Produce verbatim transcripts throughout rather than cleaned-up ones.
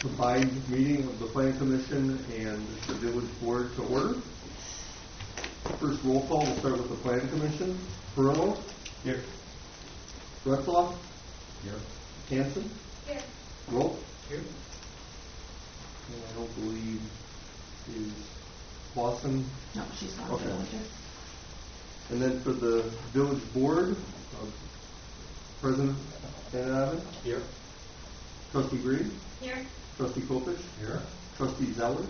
combined meeting of the Planning Commission and the Village Board to order. First roll call, we'll start with the Planning Commission. Perillo? Here. Retzloff? Here. Hanson? Here. Rolf? Here. And I don't believe is Lawson. No, she's not. Okay. Villager. And then for the Village Board, uh, President Van Here. Trustee Green? Here. Trustee Kopich? Here. Trustee Zeller?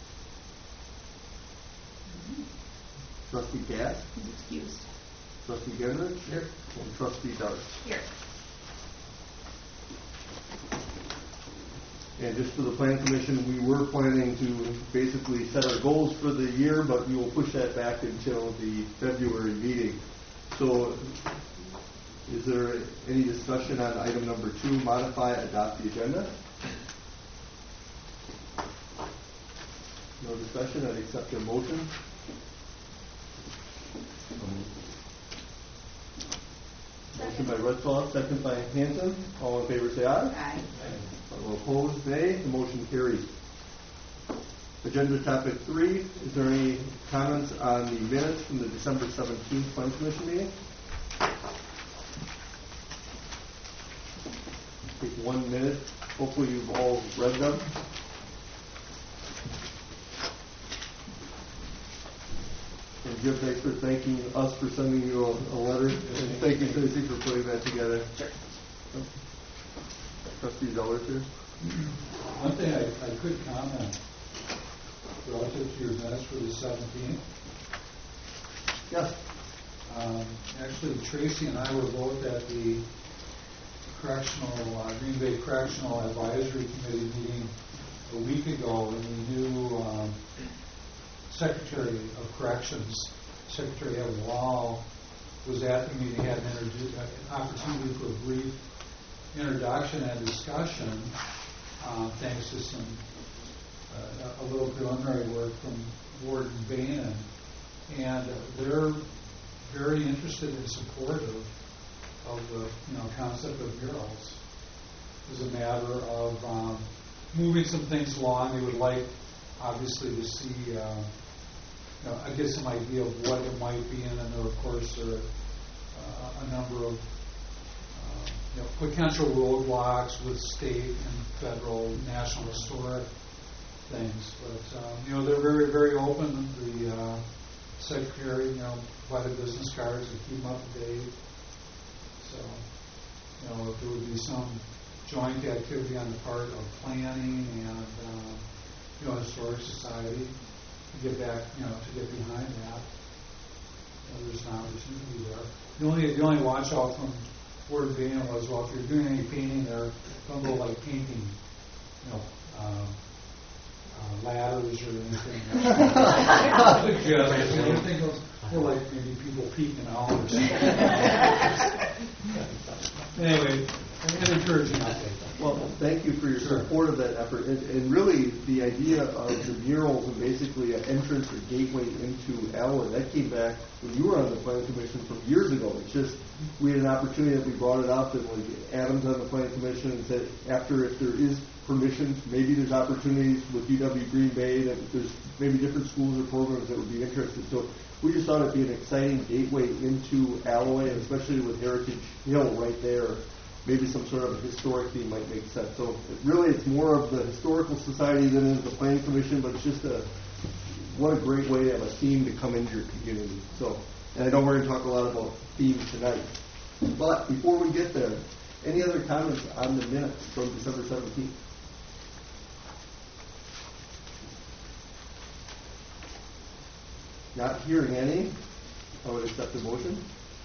Mm-hmm. Trustee Gass? He's excused. Trustee Genrich? Here. And Trustee Dart. Here. And just for the Plan Commission, we were planning to basically set our goals for the year, but we will push that back until the February meeting. So is there any discussion on item number two, modify, adopt the agenda? No discussion, I'd accept your motion. Motion by Retzloff, second by Hanson. All in favor say aye. Aye. All opposed, nay. The motion carries. Agenda topic three, is there any comments on the minutes from the December seventeenth Plan Commission meeting? Take one minute. Hopefully you've all read them. And Jim, thanks for thanking us for sending you a, a letter. And thank you, Tracy, for putting that together. Sure. Trustee Zeller, here. One thing I, I could comment relative to your minutes for the seventeenth. Yes. Um, actually, Tracy and I were both at the correctional uh, Green Bay Correctional Advisory Committee meeting a week ago, and we knew um, Secretary of Corrections, Secretary Evan Wall, was at the meeting, had an, inter- an opportunity for a brief introduction and discussion, uh, thanks to some uh, a little preliminary work from Warden Boehnen, and uh, they're very interested and supportive of the you know concept of murals. As a matter of um, moving some things along, they would like obviously to see uh, you know I get some idea of what it might be, and then there of course there are uh, a number of You know, potential roadblocks with state and federal, national historic things, but um, you know they're very, very open. The uh, secretary, you know, by the business cards to keep them up to date. So, you know, if there would be some joint activity on the part of planning and uh, you know historic society to get back, you know, to get behind that, you know, there's an opportunity there. The only, the only watch out from Word being was, well, if you're doing any painting there, don't go like painting, you know, uh, uh, ladders or anything. Yeah, anything goes, or like maybe people peeking out or something. Anyway, an encouraging update. Well, thank you for your Sure. support of that effort. And, and really, the idea of the murals and basically an entrance or gateway into Allen, that came back when you were on the Planning Commission from years ago. It's just, we had an opportunity that we brought it up, and like Adam's on the Planning Commission and said, after, if there is permission, maybe there's opportunities with U W Green Bay, that there's maybe different schools or programs that would be interested. So we just thought it'd be an exciting gateway into Alloy, and especially with Heritage Hill right there. Maybe some sort of a historic theme might make sense. So it really, it's more of the Historical Society than it is the Planning Commission, but it's just a, what a great way to have a theme to come into your community. So, and I know we're going to talk a lot about themes tonight. But before we get there, any other comments on the minutes from December seventeenth? Not hearing any, I would accept the motion.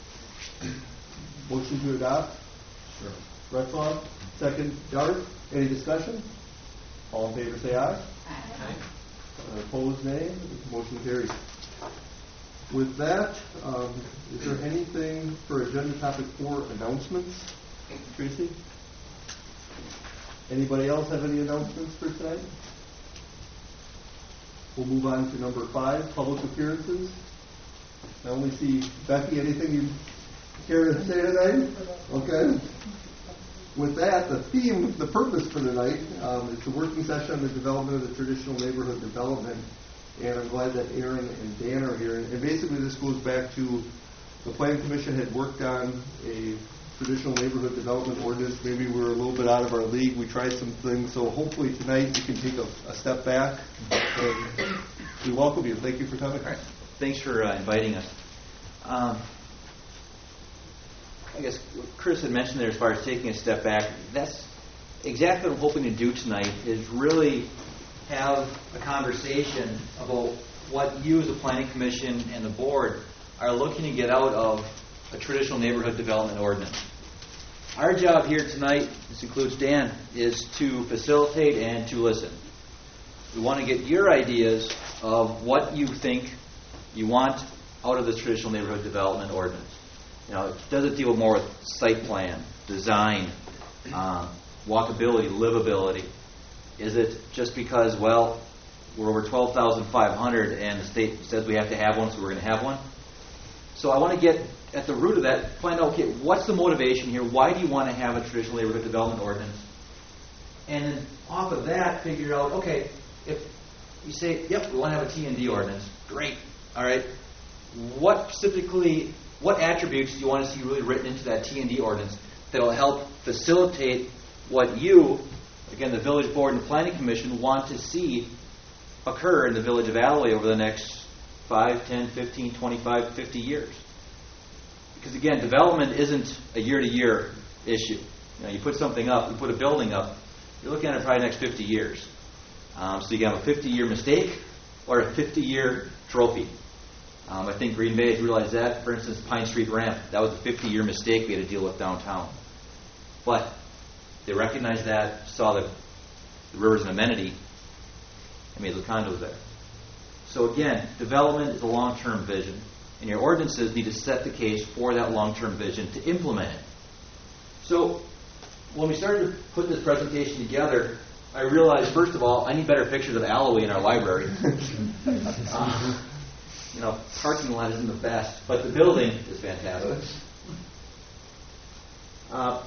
Motion to adopt. Sure. Retzloff, second. Dart, any discussion? All in favor say aye. Aye. Uh, opposed, nay. Motion carries. With that, um, is there anything for agenda topic four, announcements? Tracy? Anybody else have any announcements for tonight? We'll move on to number five, public appearances. I only see Becky. Anything you care to say tonight? Okay. with that, the theme, the purpose for tonight, um, it's a working session on the development of the traditional neighborhood development. And I'm glad that Aaron and Dan are here. And basically this goes back to the Planning Commission had worked on a traditional neighborhood development ordinance. Maybe we were a little bit out of our league. We tried some things. So hopefully tonight we can take a, a step back. And we welcome you. Thank you for coming. All right. Thanks for uh, inviting us. Um, I guess what Chris had mentioned there as far as taking a step back, that's exactly what I'm hoping to do tonight, is really have a conversation about what you as a Planning Commission and the board are looking to get out of a traditional neighborhood development ordinance. Our job here tonight, this includes Dan, is to facilitate and to listen. We want to get your ideas of what you think you want out of this traditional neighborhood development ordinance. You know, does it deal more with site plan, design, um, walkability, livability? Is it just because, well, we're over twelve thousand five hundred and the state says we have to have one, so we're going to have one? So I want to get at the root of that, find out, okay, what's the motivation here? Why do you want to have a traditional neighborhood development ordinance? And then off of that, figure out, okay, if you say, yep, we want to have a T and D ordinance, great, all right. What specifically, what attributes do you want to see really written into that T and D ordinance that will help facilitate what you, again, the Village Board and Planning Commission, want to see occur in the Village of Alloway over the next five, ten, fifteen, twenty-five, fifty years? Because again, development isn't a year-to-year issue. You know, you put something up, you put a building up, you're looking at it probably the next fifty years. Um, so you can have a fifty-year mistake or a fifty-year trophy. Um, I think Green Bay has realized that. For instance, Pine Street ramp, that was a fifty-year mistake we had to deal with downtown. But they recognized that, saw the, the river as an amenity, and made the condos there. So again, development is a long-term vision, and your ordinances need to set the case for that long-term vision to implement it. So when we started to put this presentation together, I realized, first of all, I need better pictures of Alloway in our library. uh, you know, parking lot isn't the best, but the building is fantastic. Uh,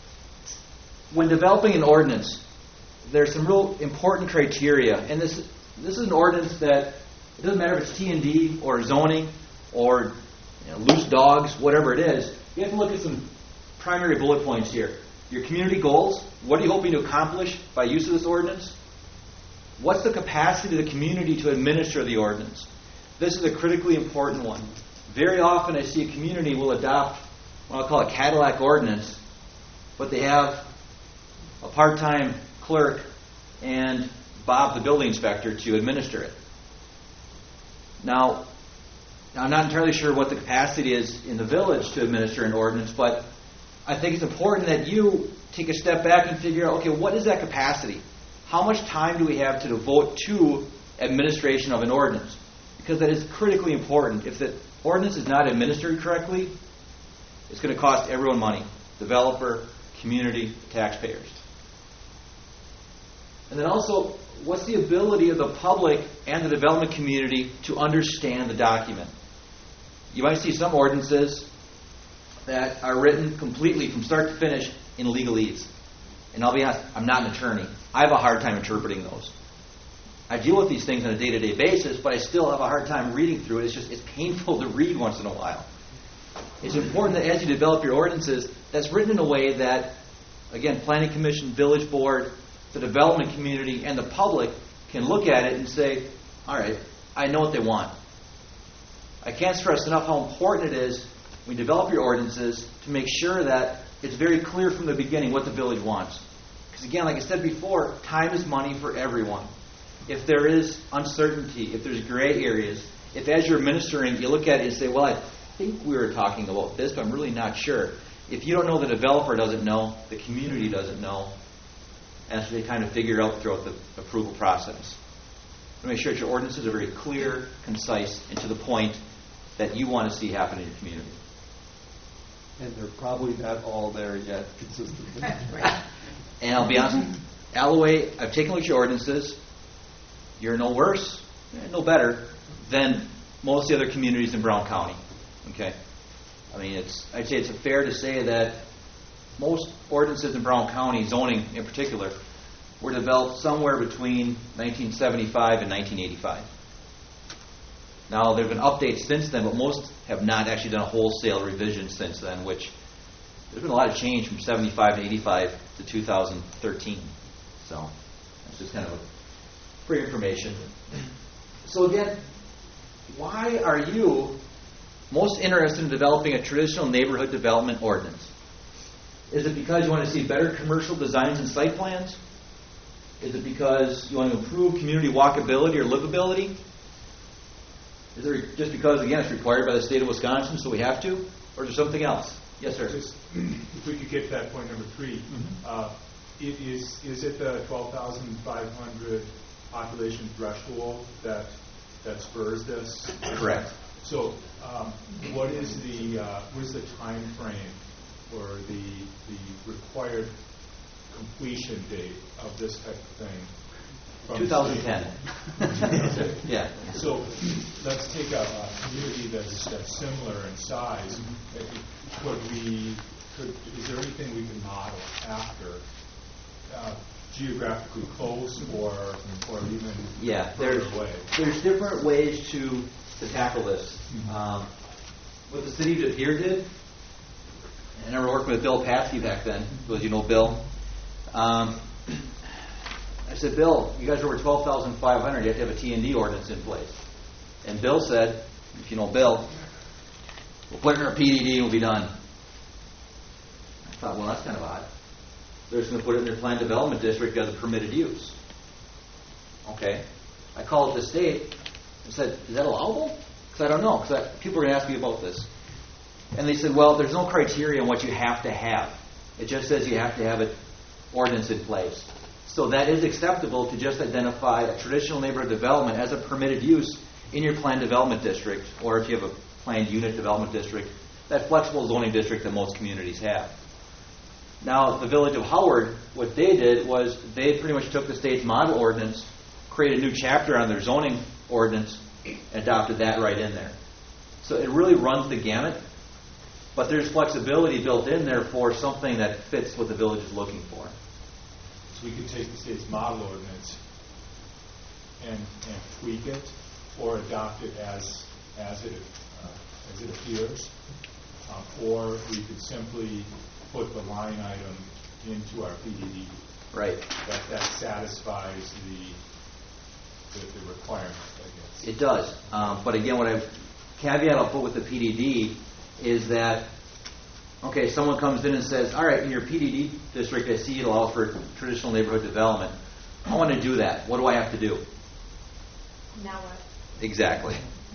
when developing an ordinance, there's some real important criteria, and this this is an ordinance that it doesn't matter if it's T and D or zoning or you know, loose dogs, whatever it is. You have to look at some primary bullet points here. Your community goals. What are you hoping to accomplish by use of this ordinance? What's the capacity of the community to administer the ordinance? This is a critically important one. Very often I see a community will adopt what I'll call a Cadillac ordinance, but they have a part-time clerk and Bob, the building inspector, to administer it. Now, I'm not entirely sure what the capacity is in the village to administer an ordinance, but I think it's important that you take a step back and figure out, okay, what is that capacity? How much time do we have to devote to administration of an ordinance? Because that is critically important. If the ordinance is not administered correctly, it's going to cost everyone money. Developer, community, taxpayers. And then also, what's the ability of the public and the development community to understand the document? You might see some ordinances that are written completely from start to finish in legalese. And I'll be honest, I'm not an attorney. I have a hard time interpreting those. I deal with these things on a day-to-day basis, but I still have a hard time reading through it. It's just it's painful to read once in a while. It's important that as you develop your ordinances, that's written in a way that, again, Planning Commission, Village Board, the development community, and the public can look at it and say, all right, I know what they want. I can't stress enough how important it is when you develop your ordinances to make sure that it's very clear from the beginning what the village wants. Because again, like I said before, time is money for everyone. If there is uncertainty, if there's gray areas, if as you're administering, you look at it and say, well, I think we were talking about this, but I'm really not sure. If you don't know, the developer doesn't know, the community doesn't know, and so they kind of figure out throughout the approval process. Make sure that your ordinances are very clear, concise, and to the point that you want to see happen in your community. And they're probably not all there yet consistently. And I'll be honest, Alloway, I've taken a look at your ordinances. You're no worse, no better than most of the other communities in Brown County. Okay, I mean, it's. I'd say it's fair to say that most ordinances in Brown County, zoning in particular, were developed somewhere between nineteen seventy-five and nineteen eighty-five. Now, there have been updates since then, but most have not actually done a wholesale revision since then, which there's been a lot of change from seventy-five to eighty-five to two thousand thirteen. So that's just kind of a free information. So again, why are you most interested in developing a traditional neighborhood development ordinance? Is it because you want to see better commercial designs and site plans? Is it because you want to improve community walkability or livability? Is it just because, again, it's required by the state of Wisconsin, so we have to? Or is there something else? Yes, sir. Just, if we could get to that point number three, Mm-hmm. uh, it is is it the twelve thousand five hundred population threshold that that spurs this? Correct. So, um, what is the uh, what is the time frame or the the required completion date of this type of thing? from twenty ten. Okay. Yeah. So let's take a, a community that's, that's similar in size. Could we, could, is there anything we can model after, uh, geographically close or or even Yeah, further there's, away? there's different ways to, to tackle this. Um, what the city of here did, and I remember working with Bill Patsky back then, as you know Bill. Um, I said, Bill, you guys are over twelve thousand five hundred, you have to have a T and D ordinance in place. And Bill said, if you know Bill, we'll put it in our P D D and we'll be done. I thought, well, that's kind of odd. They're just going to put it in their planned development district as a permitted use. Okay. I called the state and said, is that allowable? Because I don't know. Because people are going to ask me about this. And they said, well, there's no criteria on what you have to have. It just says you have to have an ordinance in place. So that is acceptable to just identify a traditional neighborhood development as a permitted use in your planned development district, or if you have a planned unit development district, that flexible zoning district that most communities have. Now, the Village of Howard, what they did was they pretty much took the state's model ordinance, created a new chapter on their zoning ordinance, and adopted that right in there. So it really runs the gamut, but there's flexibility built in there for something that fits what the village is looking for. So we could take the state's model ordinance and, and tweak it or adopt it as as it uh, as it appears, um, or we could simply put the line item into our P D D. Right. That that satisfies the the, the requirement, I guess. It does. Um, but again, what I caveat I'll put with the P D D is that, okay, someone comes in and says, all right, in your P D D district, I see it allows for traditional neighborhood development. I want to do that. What do I have to do? Now what? Exactly.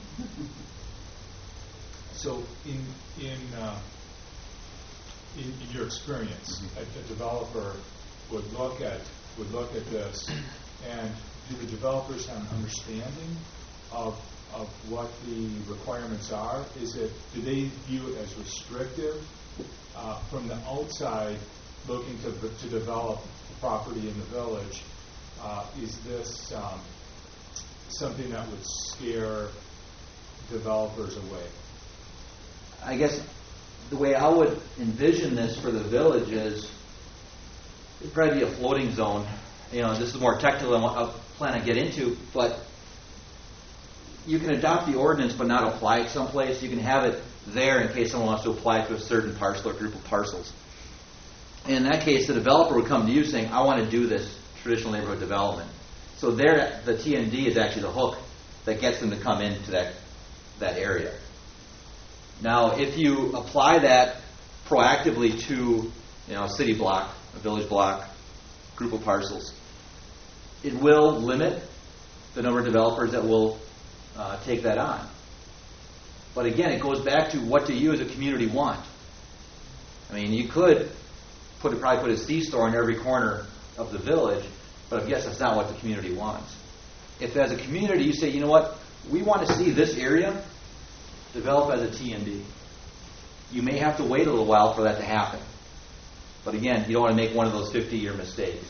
So in in uh, in, in your experience, Mm-hmm. a, a developer would look at would look at this, and do the developers have an understanding of of what the requirements are? Is it do they view it as restrictive uh, from the outside, looking to to develop property in the village? Uh, is this um, something that would scare developers away? I guess the way I would envision this for the village is it'd probably be a floating zone. You know, this is more technical than what I plan to get into, but you can adopt the ordinance but not apply it someplace. You can have it there in case someone wants to apply it to a certain parcel or group of parcels. And in that case, the developer would come to you saying, I want to do this traditional neighborhood development. So there, the T and D is actually the hook that gets them to come into that that area. Now, if you apply that proactively to, you know, a city block, a village block, group of parcels, it will limit the number of developers that will uh, take that on. But again, it goes back to what do you as a community want? I mean, you could put a, probably put a C-store in every corner of the village, but I guess that's not what the community wants. If as a community you say, you know what, we want to see this area develop as a T and D, you may have to wait a little while for that to happen. But again, you don't want to make one of those fifty-year mistakes.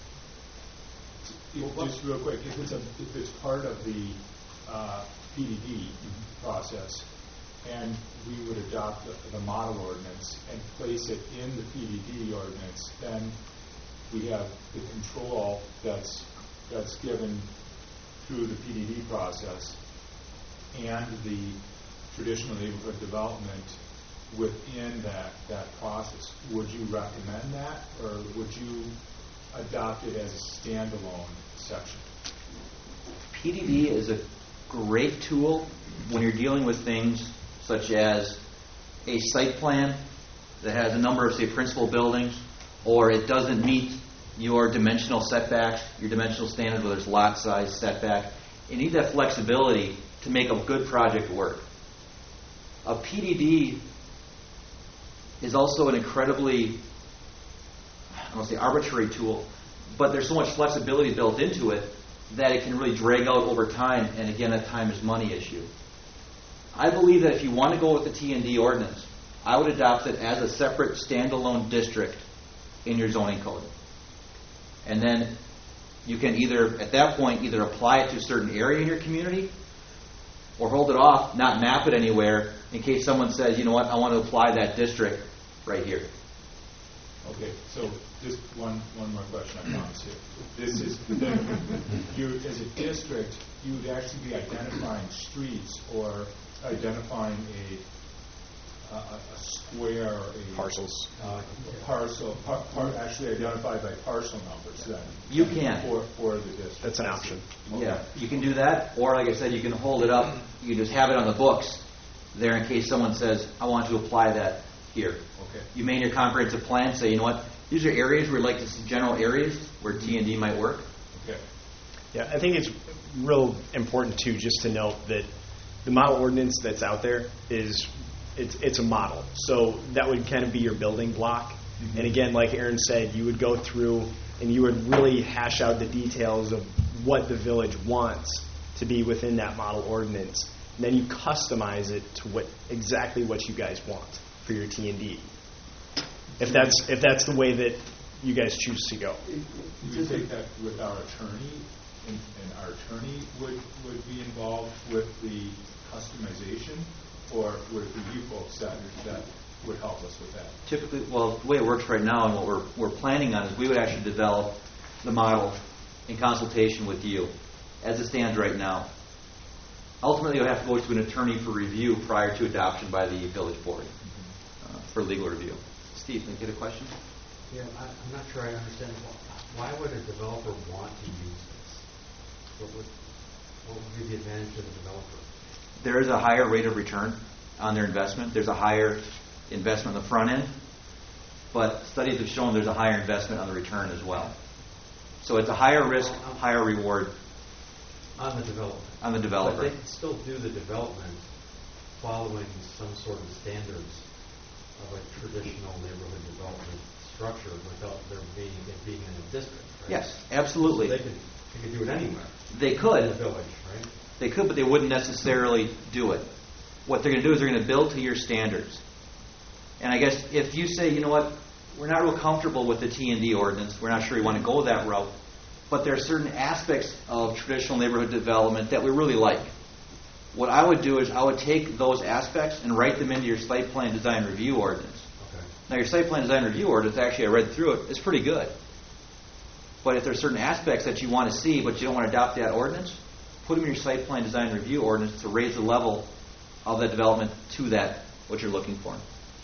If- Just real quick, if it's a, if it's part of the uh, P D D process, and we would adopt the, the model ordinance and place it in the P D D ordinance, then we have the control that's that's given through the P D D process and the traditional neighborhood development within that, that process. Would you recommend that, or would you adopt it as a standalone section? P D D is a great tool when you're dealing with things such as a site plan that has a number of, say, principal buildings, or it doesn't meet your dimensional setbacks, your dimensional standards, whether it's lot size, setback. You need that flexibility to make a good project work. A P D D is also an incredibly, I don't want to say arbitrary tool, but there's so much flexibility built into it that it can really drag out over time, and again, that time is money issue. I believe that if you want to go with the T and D ordinance, I would adopt it as a separate standalone district in your zoning code. And then you can either, at that point, either apply it to a certain area in your community or hold it off, not map it anywhere, in case someone says, you know what, I want to apply that district right here. Okay, so just one one more question, I promise you. This is, the, you, as a district, you would actually be identifying streets or identifying a, a, a square, or a Parcels. uh, a parcel, par, par, actually identified by parcel numbers then. You can. For, for the district. That's an option. Okay. Yeah, you can do that, or like I said, you can hold it up. You can just have it on the books there in case someone says, I want to apply that here. Okay. You may in your comprehensive plan say, you know what, these are areas where we'd like to see general areas where T and D might work. Okay. Yeah, I think it's real important too, just to note that the model ordinance that's out there is it's it's a model. So that would kind of be your building block. Mm-hmm. And again, like Aaron said, you would go through and you would really hash out the details of what the village wants to be within that model ordinance. And then you customize it to what exactly what you guys want for your T and D. If that's if that's the way that you guys choose to go. We would take that with our attorney, and, and our attorney would, would be involved with the customization, or would it be you folks that, that would help us with that? Typically, well, the way it works right now and what we're, we're planning on is we would actually develop the model in consultation with you as it stands right now. Ultimately, you'll have to go to an attorney for review prior to adoption by the village board uh, for legal review. Steve, can you get a question? Yeah, I, I'm not sure I understand. Why would a developer want to use this? What would, what would be the advantage to the developer? There is a higher rate of return on their investment. There's a higher investment on the front end, but studies have shown there's a higher investment on the return as well. So it's a higher risk, higher reward on the developer. On the developer. But they can still do the development following some sort of standards of a traditional neighborhood development structure without there being it being in a district, right? Yes, absolutely. So they could they could do it anywhere. They could. In the village, right? They could, but they wouldn't necessarily do it. What they're going to do is they're going to build to your standards. And I guess if you say, you know what, we're not real comfortable with the T and D ordinance, we're not sure we want to go that route, but there are certain aspects of traditional neighborhood development that we really like. What I would do is I would take those aspects and write them into your site plan design review ordinance. Okay. Now, your site plan design review ordinance, actually, I read through it, it's pretty good. But if there are certain aspects that you want to see but you don't want to adopt that ordinance, put them in your site plan design review ordinance to raise the level of that development to that, what you're looking for.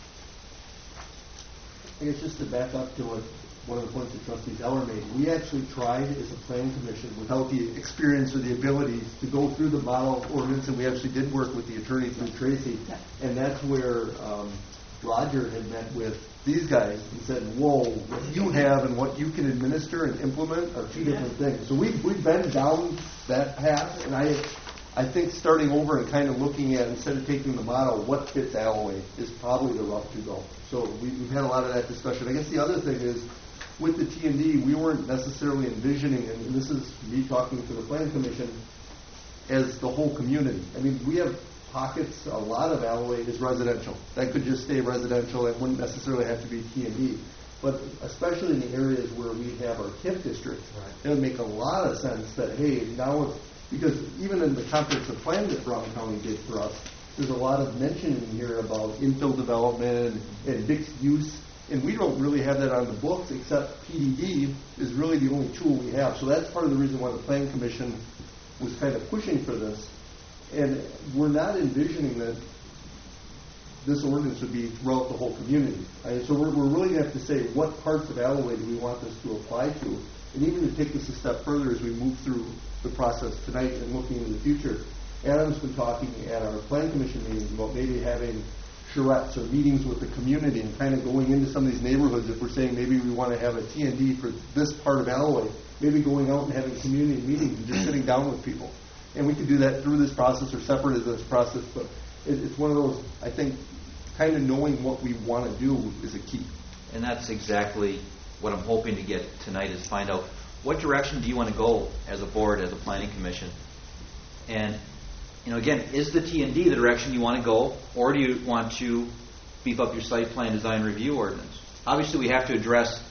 I guess just to back up to what one of the points that Trustee Zeller made, we actually tried as a planning commission without the experience or the abilities to go through the model ordinance, and we actually did work with the attorney through Tracy, and that's where um, Roger had met with these guys and said, whoa, what you have and what you can administer and implement are two different things. So we've, we've been down that path, and I I think starting over and kind of looking at, instead of taking the model, what fits Alloway is probably the route to go. So we, we've had a lot of that discussion. I guess the other thing is, with the T and D, we weren't necessarily envisioning, and this is me talking to the Planning Commission, as the whole community. I mean, we have pockets, a lot of Alloway is residential. That could just stay residential. It wouldn't necessarily have to be T and D. But especially in the areas where we have our T I F districts, right, it would make a lot of sense that, hey, now it's, because even in the comprehensive plan that Brown County did for us, there's a lot of mention in here about infill development and mixed use, and we don't really have that on the books, except P D D is really the only tool we have. So that's part of the reason why the Planning Commission was kind of pushing for this. And we're not envisioning that this ordinance would be throughout the whole community. And so we're, we're really going to have to say what parts of Alloway do we want this to apply to, and even to take this a step further as we move through the process tonight and looking into the future. Adam's been talking at our Planning Commission meetings about maybe having charrettes or meetings with the community and kind of going into some of these neighborhoods. If we're saying maybe we want to have a T and D for this part of Alloway, maybe going out and having community meetings and just sitting down with people. And we could do that through this process or separate of this process, but it, it's one of those, I think, kind of knowing what we want to do is a key. And that's exactly what I'm hoping to get tonight, is find out what direction do you want to go as a board, as a planning commission. And, you know, again, is the T and D the direction you want to go, or do you want to beef up your site plan design review ordinance? Obviously, we have to address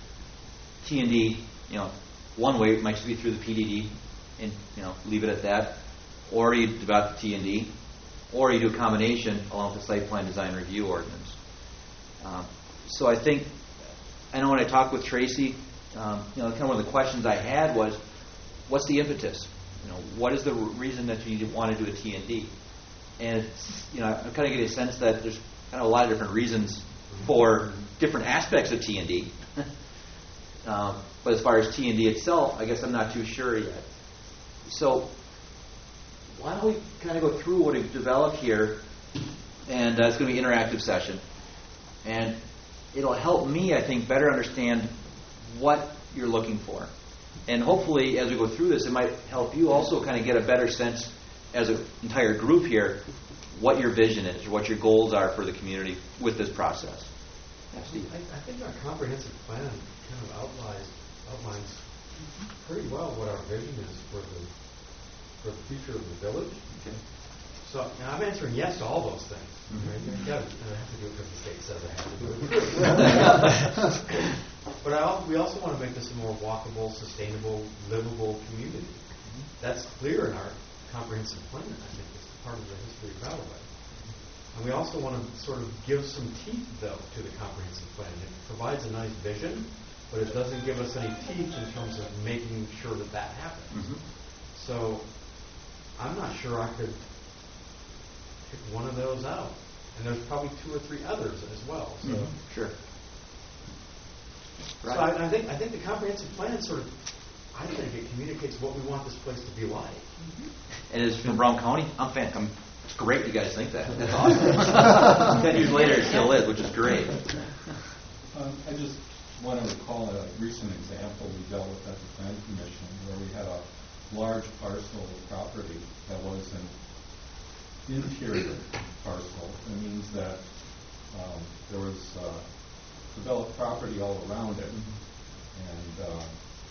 T and D, you know, one way it might be through the P D D and, you know, leave it at that, or you develop the T and D, or you do a combination along with the site plan design review ordinance. Um, so I think, I know when I talked with Tracy, um, you know, kind of one of the questions I had was, what's the impetus? You know, what is the reason that you want to do a T and D? And it's, you know, I'm kind of getting a sense that there's kind of a lot of different reasons for different aspects of T and D. um, but as far as T and D itself, I guess I'm not too sure yet. So why don't we kind of go through what we've developed here, and uh, it's going to be an interactive session. And it'll help me, I think, better understand what you're looking for. And hopefully, as we go through this, it might help you also kind of get a better sense as an entire group here what your vision is or what your goals are for the community with this process. I, I think our comprehensive plan kind of outlines, outlines pretty well what our vision is for the for the future of the village. Okay. So now I'm answering yes to all those things. Mm-hmm. Right? Yeah, I have to do it because the state says I have to do it. But I also, we also want to make this a more walkable, sustainable, livable community. Mm-hmm. That's clear in our comprehensive plan. I think it's part of the history of Alloway. And we also want to sort of give some teeth, though, to the comprehensive plan. It provides a nice vision, but it doesn't give us any teeth in terms of making sure that that happens. Mm-hmm. So I'm not sure I could pick one of those out. And there's probably two or three others as well. So, mm-hmm. Sure. Right. So I, I think I think the comprehensive plan sort of, I think it communicates what we want this place to be like. Mm-hmm. And as from Brown County, I'm fan. I'm, it's great you guys think that. That's awesome. Ten years later, it still is, which is great. Um, I just want to recall a recent example we dealt with at the Planning Commission, where we had a large parcel of property that was an interior parcel. It means that um, there was uh, developed property all around it, and uh,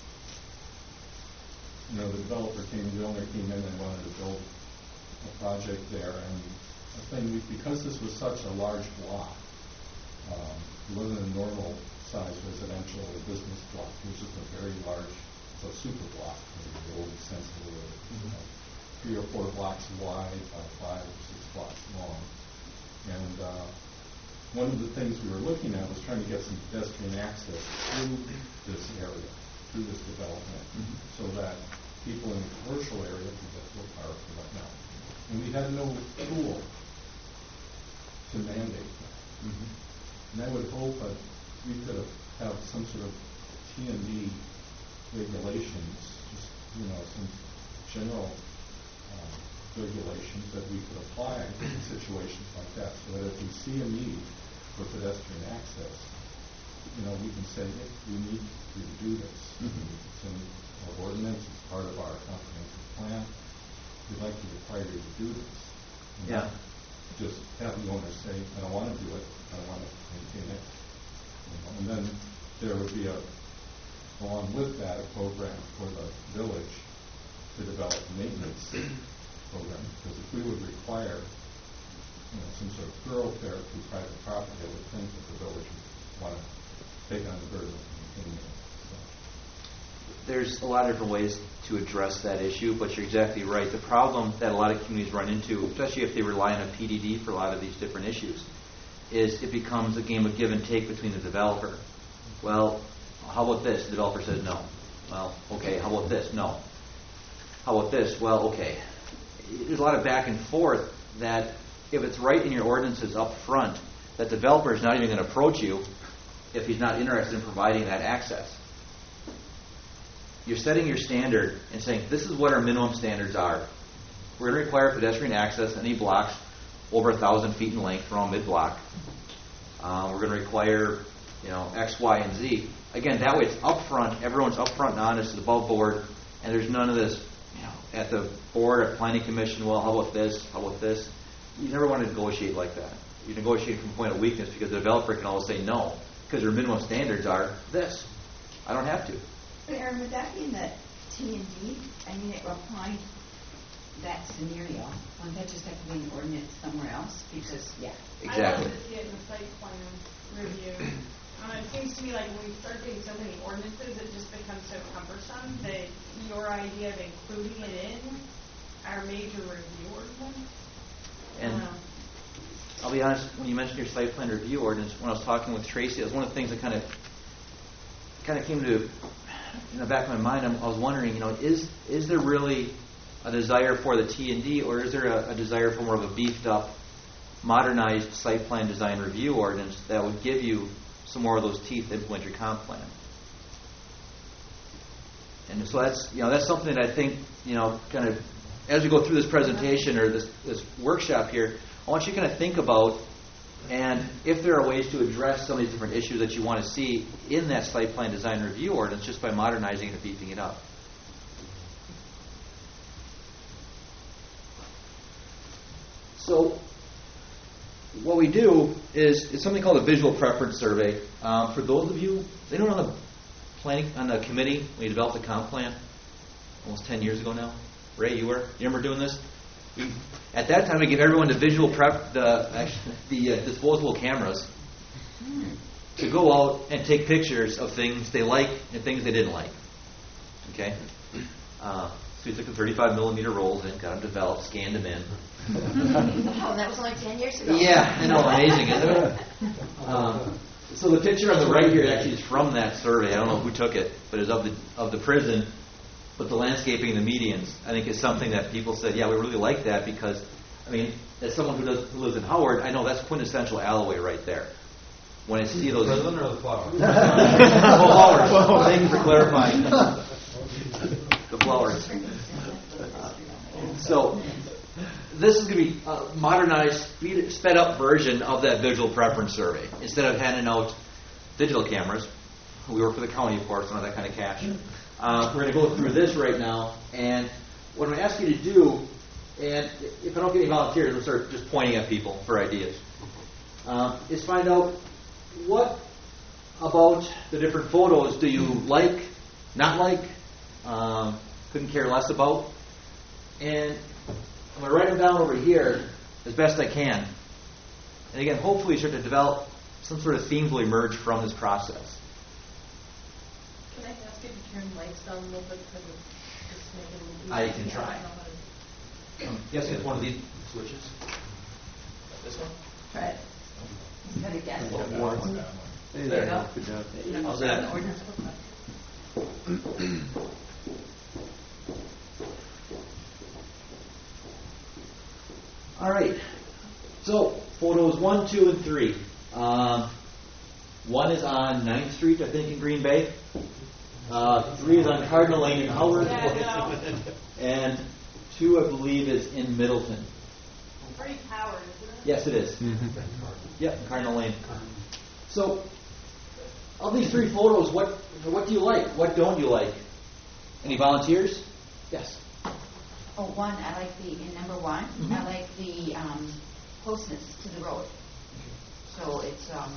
you know the developer came, the owner came in and wanted to build a project there, and the thing, because this was such a large block, um, it wasn't a normal size residential or business block. It was just a very large, it's a super block, maybe the old sense of the word. You know, three or four blocks wide by five or six blocks long. And uh, one of the things we were looking at was trying to get some pedestrian access through this area, through this development, mm-hmm. so that people in the commercial area could get to a park and whatnot. And we had no tool to mandate that. Mm-hmm. And I would hope that we could have some sort of T and D regulations, just, you know, some general uh, regulations that we could apply in situations like that, so that if we see a need for pedestrian access, you know, we can say, hey, we need you to do this. Mm-hmm. It's in our ordinance, it's part of our comprehensive plan. We'd like to require you to do this. And yeah. Just have the owner say, I don't want to do it, I don't want to maintain it. You know, and then there would be a, along with that, a program for the village to develop a maintenance program. Because if we would require, you know, some sort of thoroughfare through private property, I would think that the village would want to take on the burden of maintaining it. So. there's a lot of different ways to address that issue, but you're exactly right. The problem that a lot of communities run into, especially if they rely on a P D D for a lot of these different issues, is it becomes a game of give and take between the developer. Well, how about this? The developer says no. Well, okay, how about this? No. How about this? Well, okay. There's a lot of back and forth that if it's right in your ordinances up front, that the developer is not even going to approach you if he's not interested in providing that access. You're setting your standard and saying, this is what our minimum standards are. We're going to require pedestrian access any blocks over one thousand feet in length from mid-block. Uh, we're going to require, you know, X, Y, and Z. Again, that way it's up front. Everyone's up front and honest, it's above board, and there's none of this, you know, at the board, at planning commission, well, how about this, how about this? You never want to negotiate like that. You negotiate from a point of weakness because the developer can always say no, because their minimum standards are this. I don't have to. But Aaron, would that mean that T and D, I mean, applying that scenario, wouldn't that just have to be an ordinance somewhere else? Because, yeah. Exactly. I'd love to see it in the site plan review. Um, it seems to me like when we start doing so many ordinances, it just becomes so cumbersome that your idea of including it in our major review ordinance. And I don't know. I'll be honest, when you mentioned your site plan review ordinance, when I was talking with Tracy, that was one of the things that kind of kind of came to in the back of my mind. I was wondering, you know, is is there really a desire for the T and D, or is there a, a desire for more of a beefed up, modernized site plan design review ordinance that would give you some more of those teeth to implement your comp plan? And so that's, you know, that's something that I think, you know, kind of as we go through this presentation or this this workshop here, I want you to kind of think about, and if there are ways to address some of these different issues that you want to see in that site plan design review ordinance just by modernizing and beefing it up. So what we do is it's something called a visual preference survey. Um, for those of you, they don't on the planning on the committee when you developed the comp plan almost ten years ago now. Ray, you were you remember doing this? We, at that time, we gave everyone the visual prep, the actually, the uh, disposable cameras to go out and take pictures of things they like and things they didn't like. Okay, uh, so we took the thirty-five millimeter rolls and got them developed, scanned them in. Oh, that was only ten years ago. Yeah, I know, amazing, isn't it? Um, so the picture on the right here actually is from that survey. I don't know who took it, but it's of the of the prison. But the landscaping and the medians, I think, is something that people said, yeah, we really like that because, I mean, as someone who, does, who lives in Howard, I know that's quintessential Alloway right there. When I see those... The prison or the flowers? Well, flowers. Thank you for clarifying. The flowers. So, this is going to be a modernized, speed, sped up version of that visual preference survey. Instead of handing out digital cameras, we work for the county, of course, don't have that kind of cash. Uh, we're going to go through this right now, and what I'm going to ask you to do, and if I don't get any volunteers, I'm going to start just pointing at people for ideas, uh, is find out what about the different photos do you like, not like, um, couldn't care less about, and I'm going to write them down over here as best I can. And again, hopefully you start to develop some sort of themes will emerge from this process. Can I ask you to turn lights down a little bit because it's just making it I easier? can try. Um, yes, it's one of these switches. This one? Try it. He's got a guess. A little more. Hey, There you go. good job. How's that? The ordinance book. All right. So, photos one, two, and three. Um, one is on ninth Street, I think, in Green Bay. Uh, three is on Cardinal Lane in Howard. Yeah, no. And two, I believe, is in Middleton. Pretty powered, isn't it? Yes, it is. Yep, Cardinal Lane. So, of these three photos, what what do you like? What don't you like? Any volunteers? Yes. Oh, one, I like the, in number one, Mhm. I like the um, closeness to the road. So it's um,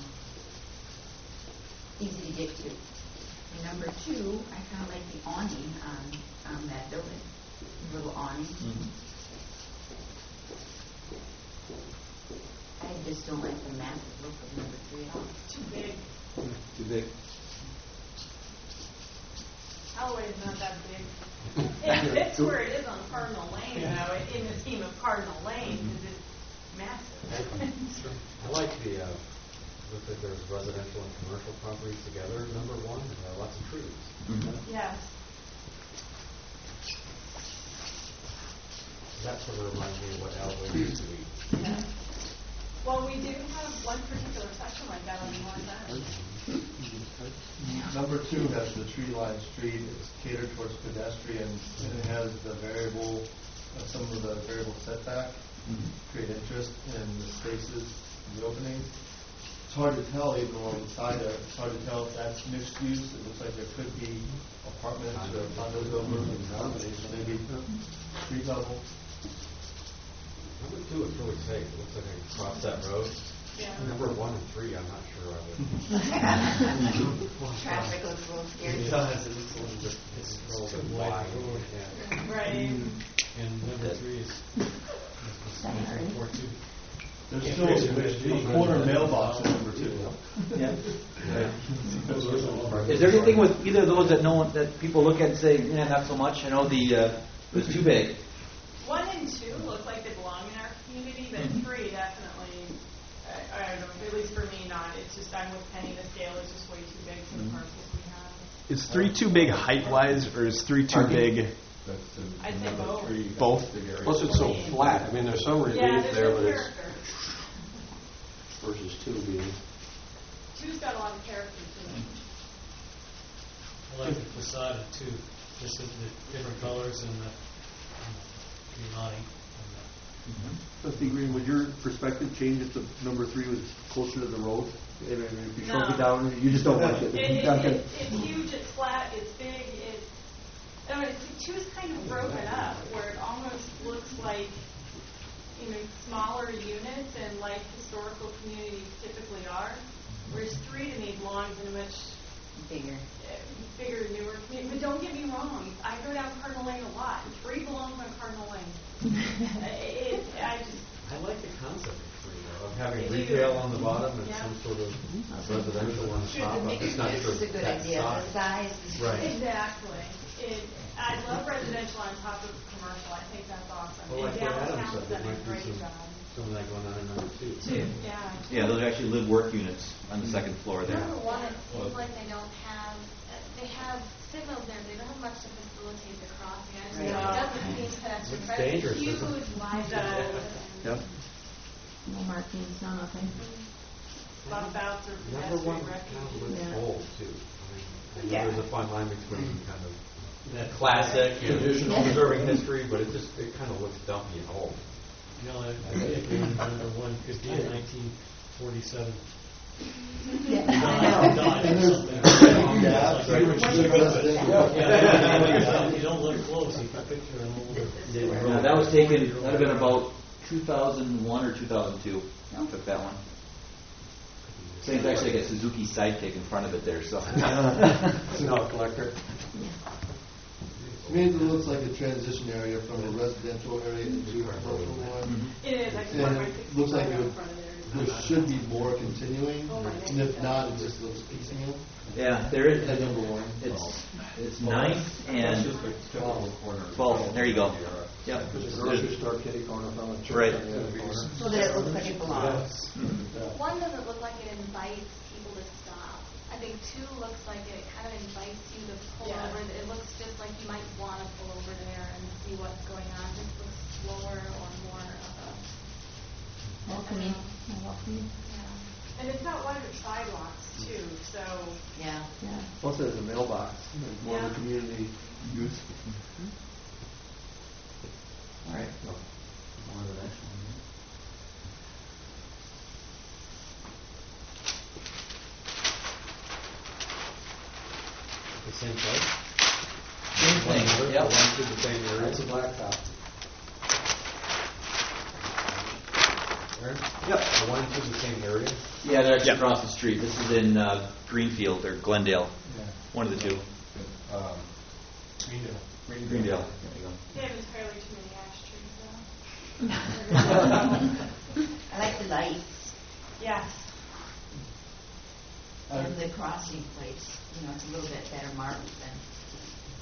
easy to get to. And number two, I kind of like the awning on, on that building, the little awning. Mm-hmm. I just don't like the massive look of number three at all. Too big. Too big. Callaway is not that big. It fits where it is on Cardinal Lane, though, in the scheme of Cardinal Lane, because it's massive. I like the, uh, looks like there's residential and commercial properties together, number one, and there are lots of trees. Mhm. Yes. That sort of reminds me of what Alway used to be. Yeah. Well, we do have one particular section like that on the north end. Number two has the tree line street. It's catered towards pedestrians, and it has the variable, uh, some of the variable setback, create interest in the spaces, in the openings. It's hard to tell even along the side of it. It's hard to tell if that's mixed use. It looks like there could be apartments or condos over, maybe street level. Number two is really safe. It looks like I can cross that road. Yeah. Number one and three, I'm not sure I would. Traffic looks a little scary. It does. It looks a little bit, it's a little bit wide. Yeah. Right. And number three is, Sorry. four two. There's Yeah, still there's a corner mailbox in number two. Yeah. Is there anything with either of those that no one, that people look at and say, yeah, not so much? I know the uh, it was too big. One and two look like they belong in our community, but three definitely, I, I don't know, at least for me, not. It's just, I'm with Penny, the scale is just way too big for the parcels we have. Is three too big height-wise, or is three too big? That's the I'd say number both. three. Both? Big area. Plus, it's so flat. I mean, there's some Yeah, relief there's there, no but it's character. versus two being. Two's got a lot of character to it. I like the facade of two, just the, the different colors and the, and the awning. Trustee Green, would your perspective change if the number three was closer to the road? I mean, if you shrunk No. it down, you just don't like it. It, it, Not gonna- it, it's huge, it's flat, it's big, it's, I mean, it's, two's kind of broken up, where it almost looks like, you know, smaller units and like historical communities typically are, whereas three to me belongs in a much Bigger. uh, bigger, newer community. But don't get me wrong, I go down Cardinal Lane a lot, and three belongs on Cardinal Lane. it, it, I just, I like the concept of three, though, of having You do. retail on the bottom and Yeah. some sort of residential on Sure, top. the I'm just not mixed sure use is a good that idea. The size. size is. Right. exactly. It, I love residential on top of commercial. I think that's awesome. Well, like and what Adam downtown's said, there done a might be great some, job. some of that going on in number two. Too, yeah. Yeah, those are actually live-work units on the second floor there. Number one, it seems like they don't have, uh, they have signals there, they don't have much to facilitate the crossing. I just, Right. It doesn't seem pedestrian It's friendly. dangerous, Huge, isn't it? wide Yeah. road. Yep. No markings, no nothing. Bump outs or Number one pedestrian kind of refuge. looks Yeah. old, too. I mean, I know Yeah. there's a fine line between kind of That classic and Traditional. preserving history, but it just, it kind of looks dumpy and old. You know, I, I think maybe number one could be a nineteen forty-seven. Yeah, Dodge- I know. Dodge And or there's- something. Yeah, Like- pretty much Yeah, residential. yeah, you don't look close, you can picture an older. Yeah, that was taken, that would have been about two thousand one or two thousand two. Took that one. Thing's actually like a Suzuki Sidekick in front of it there, so. Snow collector. To me, it looks like a transition area from a residential area into a commercial one. Mhm. It is. I can And park my it sixty looks like car it in would, front of there. there should be more continuing, Oh, my and if not, it just looks piecemeal. Yeah, there is, At number one. it's, it's ninth and That's just a typical corner. twelfth, there you go. Yep. There's a grocery store, kitty corner from a church Right. on the other corner. So that it looks like it belongs. One doesn't look like it invites people to stop. I think two looks like it kind of invites you to pull Yeah. over. It looks just like you might want to pull over there and see what's going on. Just looks slower or more of a, Welcoming. More welcoming. yeah. And it's not one of the sidewalks, too, so. Yeah, yeah. Plus, there's a mailbox, like more of Yeah. a community use. All right. On to the next one. The same place? Same thing, yep. One through the same area? That's a blacktop. Aaron? Yep. The one through the same area? Yeah, they're actually Yep. across the street. This is in uh, Greenfield or Glendale, Yeah. one of the two. Um, Greendale. Greendale. There you go. They have entirely too many ash trees, though. I like the lights Yes. Uh, and the crossing place. You know, it's a little bit better marked than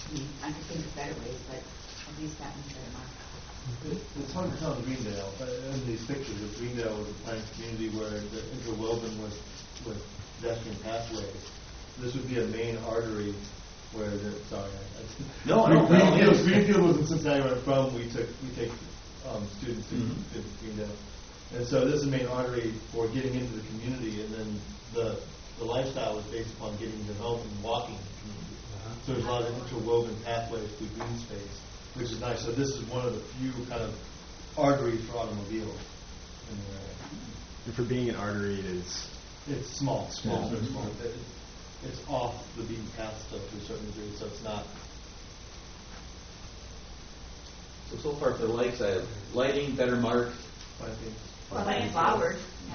mean, I could think of better ways, but at least that one's better marked. It- It's hard to tell in Greendale, uh, in these pictures of Greendale was a planned community where they're interwoven with, with pedestrian pathways. This would be a main artery where the, sorry. I- I- No, no, by all Greenfield, means. Greenfield was in Cincinnati where I'm from, we took, we take um, students to, Mhm. to Greendale. And so this is a main artery for getting into the community, and then the, the lifestyle was based upon getting to home and walking in the community. So there's a lot of interwoven pathways through green space, which is nice. So this is one of the few kind of arteries for automobiles in the area. And for being an artery, it is It's small. Small. It's very small. It- It's off the beaten path stuff to a certain degree, so it's not. So, so far for the light side, lighting, better marked. I think. Well, like flowers, yeah.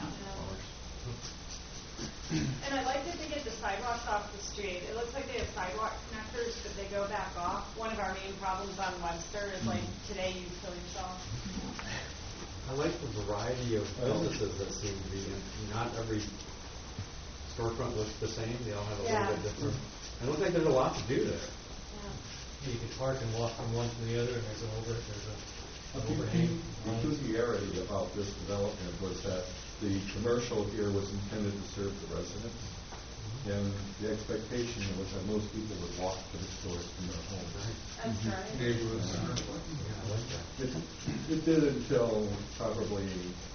And I like that they get the sidewalks off the street. It looks like they have sidewalk connectors, but they go back off. One of our main problems on Webster is like, today you kill yourself. I like the variety of businesses that seem to be, not every storefront looks the same, they all have a Yeah. little bit different. I don't think there's a lot to do there. Yeah. You can park and walk from one to the other, and there's an over, there's a, A an big overhang. peculiarity about this development was that the commercial here was intended to serve the residents, and the expectation was that most people would walk to the stores from their homes. That's right. Neighborhood center. Yeah, I like that. It, it did until probably,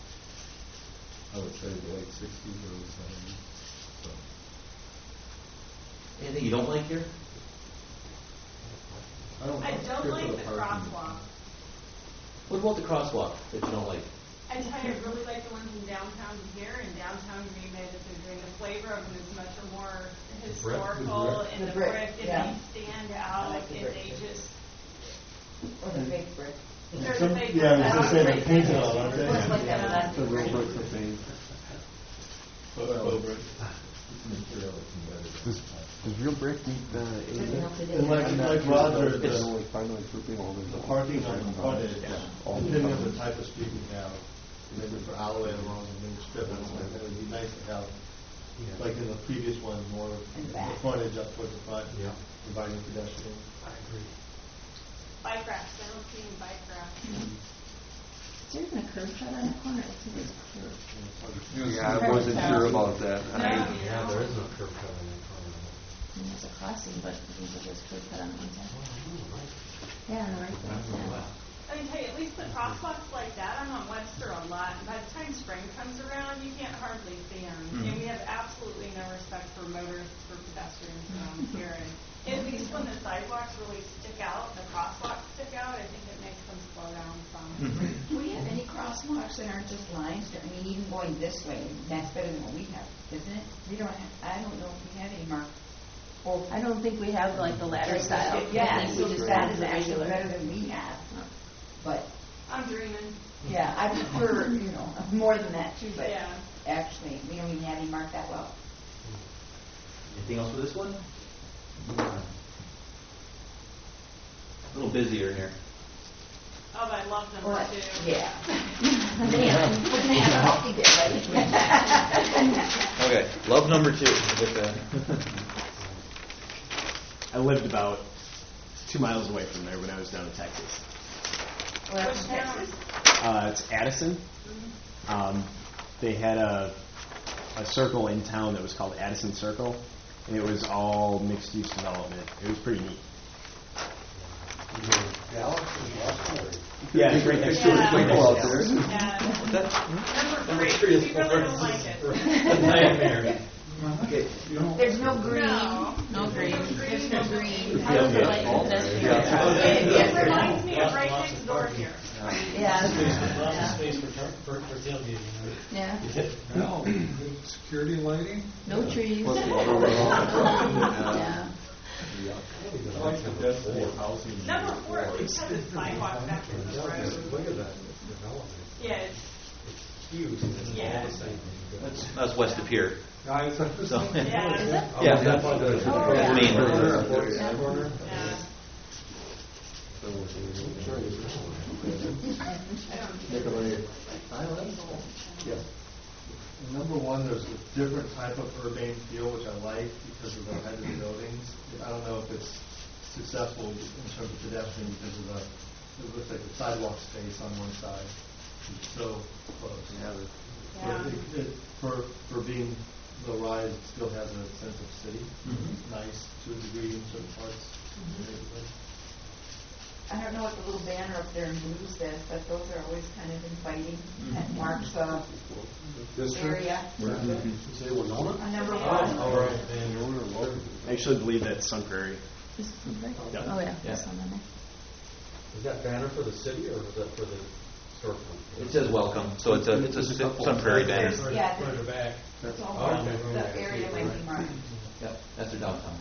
I would say, the late sixties, early seventies. So. Anything you don't like here? I don't, I care don't for like the parking. crosswalk. What about the crosswalk that you don't like? I tell you, I really like the ones in downtown here and downtown Green Bay that they're doing. The flavor of them is much more historical The and the brick, brick, and yeah. they stand I out like the and brick, they too. just, Or the fake brick. there's Some- a big. yeah, I was brick. gonna say they're painted on, aren't they? Looks like that, Yeah. that's The the real brick. bricks of pain. Faux- faux brick. It's material that's embedded in Does, the pipe. does real brick meet the Doesn't A? help it And like, in. like Roger, It's the, only finally grouping all the parking on the frontage, All the depending on time. the type of street we have, maybe for alleyway along the main strip, and stuff, it would be nice to have, like in the previous one, more of In the the back. frontage up towards the front, Yeah. providing pedestrians. I agree. Bike racks, I don't see any bike racks. Is there even a curb cut on that corner? I think it's curb. Yeah, I wasn't sure about that. I mean, No. Yeah, there is no curb cut on that corner. I mean, there's a crossing, but I think there's curb cut on one side. Oh, I know, right. Yeah, on the right I don't know side. that. I can tell you, at least the crosswalks like that, I'm on Webster a lot, and by the time spring comes around, you can't hardly see them. And we have absolutely no respect for motorists, for pedestrians around here. And at least when the sidewalks really stick out, the crosswalks stick out, I think it makes them slow down some. Do we have any crosswalks that aren't just lines? I mean, even going this way, that's better than what we have, isn't it? We don't have, I don't know if we have any marked. Or I don't think we have like the ladder style. Yeah, I think so we just that have is the actually regular. better than we have. But, I'm dreaming. yeah, I prefer, you know, more than that too, but Yeah. actually, we don't even have any marked that well. Anything else for this one? A little busier here. Oh, but I love them Or, too. yeah. Man, we're gonna have a healthy bit, right? Okay, love number two. Get that. I lived about two miles away from there when I was down in Texas. Well, Which town? Texas. Uh, it's Addison. Um, they had a, a circle in town that was called Addison Circle, and it was all mixed-use development. It was pretty neat. Dallas and Austin, or? Yeah, it's right next to Yeah. it. Right next People to out there. Dallas. Yeah. That, Number three, we really don't like it. nightmare. Okay. There's no green. No. No green. There's no green. I was like pedestrian. It reminds me of right next door here. Yeah. Lots of Yeah. space for, tur- for, for tailgating, you Yeah. know? No, good security lighting? No trees. Plus the water runoff. Yeah. I like the density of housing. Number four, at least has its sidewalk back to the road. Look at that development. Yeah, it's, It's huge. It's Yeah. all the same. That's, that's west of Pier. Guys, So, yeah. Is it? yeah, that's that's the- Oh, yeah. main. Yeah. Yes. And number one, there's a different type of urbane feel, which I like because of the height of the buildings. I don't know if it's successful in terms of pedestrian because of the, it looks like the sidewalk space on one side is so close. Yeah. But it, it, for, for being low rise, it still has a sense of city. Mhm. It's nice to a degree in certain parts of the neighborhood. I don't know what the little banner up there in blue says, but those are always kind of inviting. That marks a area. Say Winona? A number All one. right, then. I actually believe that's Sun Prairie. Is it Sunbury? Yeah. Oh, yeah, Yeah. there's some in there. Is that banner for the city or is that for the storefront? It says welcome, so it's a, it's a Sun Prairie banner. Further- Yeah. Further back. It's all Oh, marked. okay. The area might be marked. Yep, that's their downtown.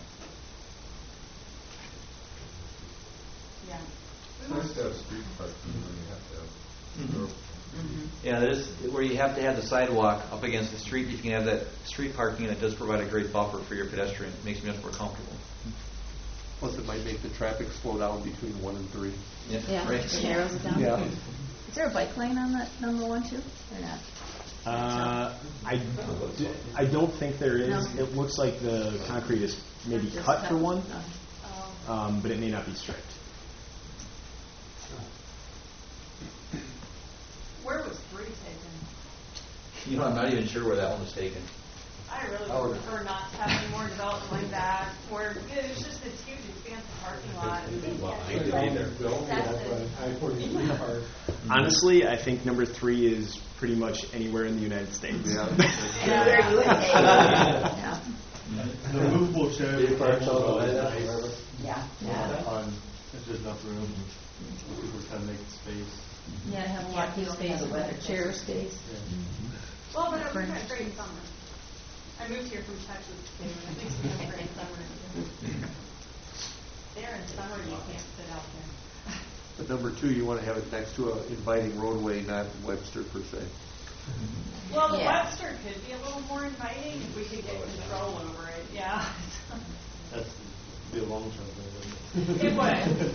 Yeah. It's nice to have street parking when you have to have. Mm-hmm. Yeah, that is where you have to have the sidewalk up against the street. If you can have that street parking, it does provide a great buffer for your pedestrian. It makes me much more comfortable. Plus, it might make the traffic slow down between one and three. Yeah, Right. it narrows it down. Yeah. Is there a bike lane on that number one too, or not? Uh, I, d- I don't think there is. No. It looks like the concrete is maybe Just cut for one, Oh. um, but it may not be striped. Where was three taken? You know, I'm not even sure where that one was taken. I really Oh. would prefer not to have any more development like that, where it's just this huge expansive parking lot. I could be there. I forty-three part. Honestly, I think number three is pretty much anywhere in the United States. Yeah. Anywhere U S A. Yeah. The movable chairs. Big parts are all the way nice. down. Yeah. Yeah. On, if there's enough room, people kind of make space. Yeah, to have a Yeah, walking you don't space, have the weather chair space. Well, but we've had great summer. I moved here from Texas, and it makes me have great summer. There in summer, you can't sit out there. But number two, you want to have it next to an inviting roadway, not Webster per se. Well, the Yeah. Webster could be a little more inviting if we could get control over it, yeah. That's be a long term thing, wouldn't It would.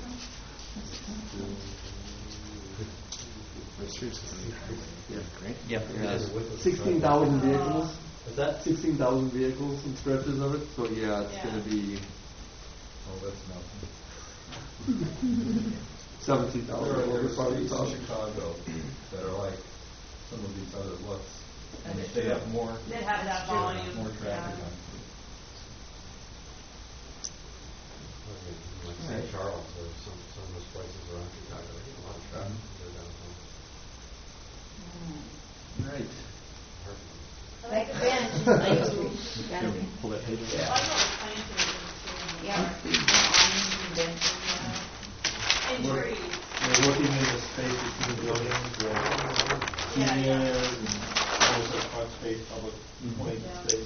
Yeah. Great. Yep, it is. Sixteen thousand vehicles, Is that sixteen thousand vehicles and stretches of it, so yeah, it's Yeah. gonna be Oh, that's nothing. seventeen There thousand. are, there are streets in Chicago that are like some of these other looks. And if they have more, They have that volume. more traffic yeah. on. like Saint Charles or some, some of those places around Chicago? I get a lot of traffic there downtown. Right. Like a bench. I used to, gotta be. Pull that page I up. know the plantings and Yeah. And benches. and We're- trees. We're looking in the space between the buildings, where Yeah, seniors yeah. and also park space, public point Yeah. space.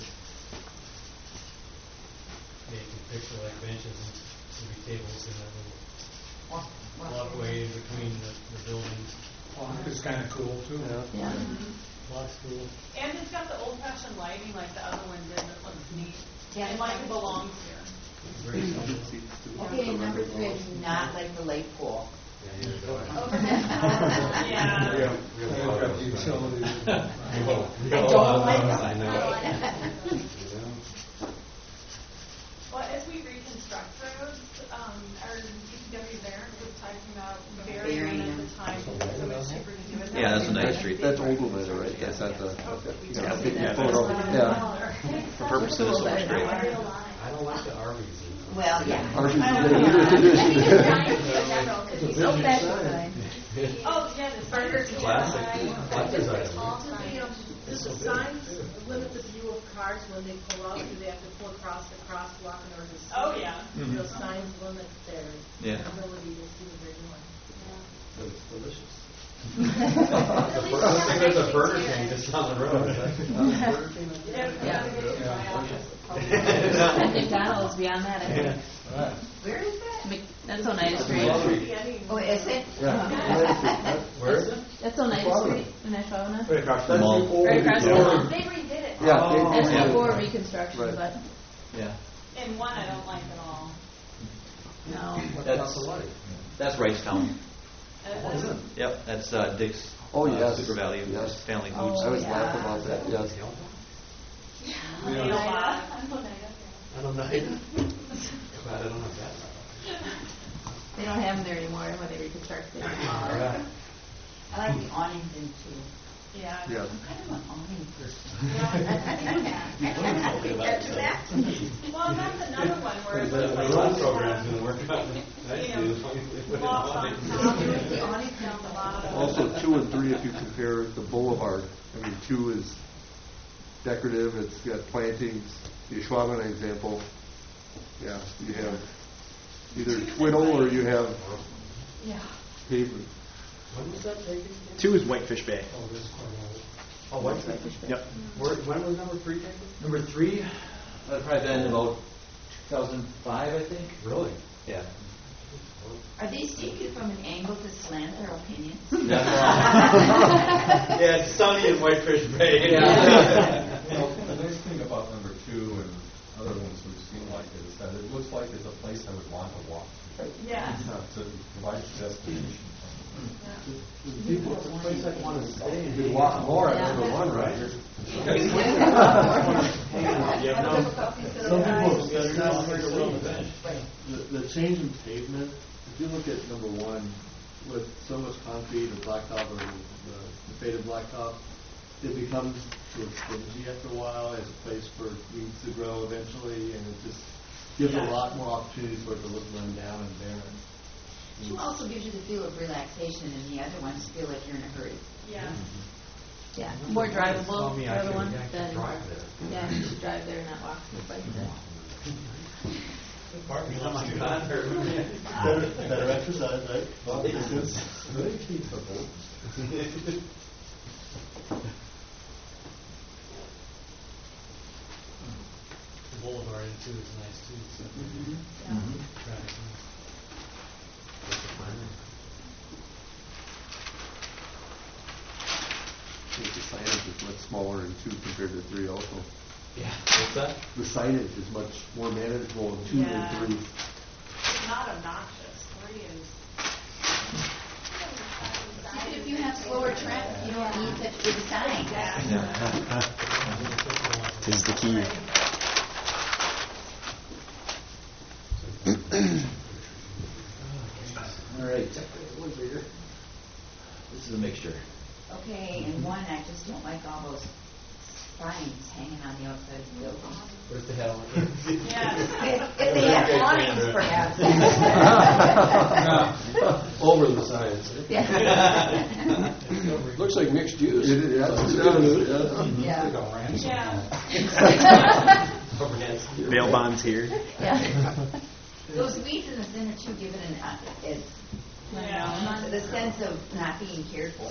Yeah, you can picture like benches and maybe tables in that little Walk- walk- walkway in between the, the buildings. It's kind of cool too. Yeah. Looks cool. And it's got the old fashioned lighting like the other one did that looks neat. Yeah. And like it belongs here. Very simple. Okay, and number three, I do not like the lake pool. Yeah, neither do I. Yeah. We have- we have a lot of those Utilities. kind of- We got a I lot don't of like those, them. I know. Well, as we reconstruct roads, um, our D P W there was talking about burying them at the time, so much cheaper to do it. Yeah, that's a nice street. That's Old Winter, right? That's not the, you got a big Yeah. photo, yeah. For purposes, this looks great. I don't like the R Vs. Well, yeah. Ours is I the don't know. either I condition. think it's nice in general, 'cause you So see- fashion design. Oh, yeah, the Burger King. Classic. sign. Classic item. You know, does the signs limit the view of cars when they pull out? Do they have to pull across the crosswalk in order to see? Oh, yeah. Mhm. Those signs limit their Yeah. ability to see what they're doing. But it's delicious. I think there's a Burger King just down the road. Yeah. And McDonald's beyond that, I think. Where is that? Mc- That's Oneida Street. Oh, is it? Yeah. Where is it? That's Oneida Street in Ashwaubenon. Right across That's the mall. the old- Right across the yeah. mall. They redid it. Yeah. they- That's they- before reconstruction, Right. but Yeah. And one I don't like at all. no. That's, that's Wrightstown. What is it? Yep, that's uh, Dick's. Oh, uh, yes. Super Value, Yes. Family Oh, Foods. I was yeah. laughing about that, yes. Mailbox. I don't know. Glad I don't have that. They don't have them there anymore when they reconstruct it. Right. I like the awnings in too. Yeah. Yeah. I'm kind of an awning person. Yeah. Well, and that's another one where it's The like. road program's gonna work out You nicely. know, as long as they put it lots on. on top, the awning sounds a lot of. Also, two and three, if you compare the boulevard, I mean, two is decorative, it's got plantings. The Ashwaubenon example, yeah, you have either twiddle or you have Yeah. pavement. When was that taken? Two is Whitefish Bay. Oh, this corner. Oh, what's that? Yep. Where, when was number three taken? Number three, that'd probably been about two thousand five, I think. Really? Yeah. Are these taken from an angle to slant their opinions? Yeah, it's sunny in Whitefish Bay. Well, the nice thing about number two and other ones we've seen like it is that it looks like it's a place I would want to walk to. Yeah. To provide a destination. People, it's a place I want to stay. You walk more at number one, right? Some people have said that. The, the change in pavement, if you look at number one, with so much concrete or blacktop or the, the faded blacktop, it becomes sort of stingy after a while as a place for weeds to grow eventually, and it just gives a Yeah. lot more opportunities for it to look run down and barren. Two also gives you the feel of relaxation, and the other ones feel like you're in a hurry. Yeah. Yeah, more drivable, Tell me the I other could one, actually than, drive there. yeah, you should drive there and not walk the bike there. Parking Oh lot's my too God. hot. Better, better exercise, right? Well, it's good. They keep the boat. The boulevard in too is nice too, so Yeah. traffic's nice. I think the signage is much smaller in two compared to three also. Yeah. What's that? The signage is much more manageable in two Yeah. than three. It's not obnoxious. Three is. Even if you have slower traffic, you don't need such big signs. Is the key. All right. This is a mixture. Okay, and one, I just don't like all those signs hanging on the outside of the building. What if they have one? Yeah. If they have awnings, perhaps. Over the signs. Yeah. Looks like mixed use. It is, yes, it does, yes. Yeah. Yeah. Bail bonds here. Yeah. Those weeds in the center too give it an, uh, is, Yeah. the sense of not being cared for.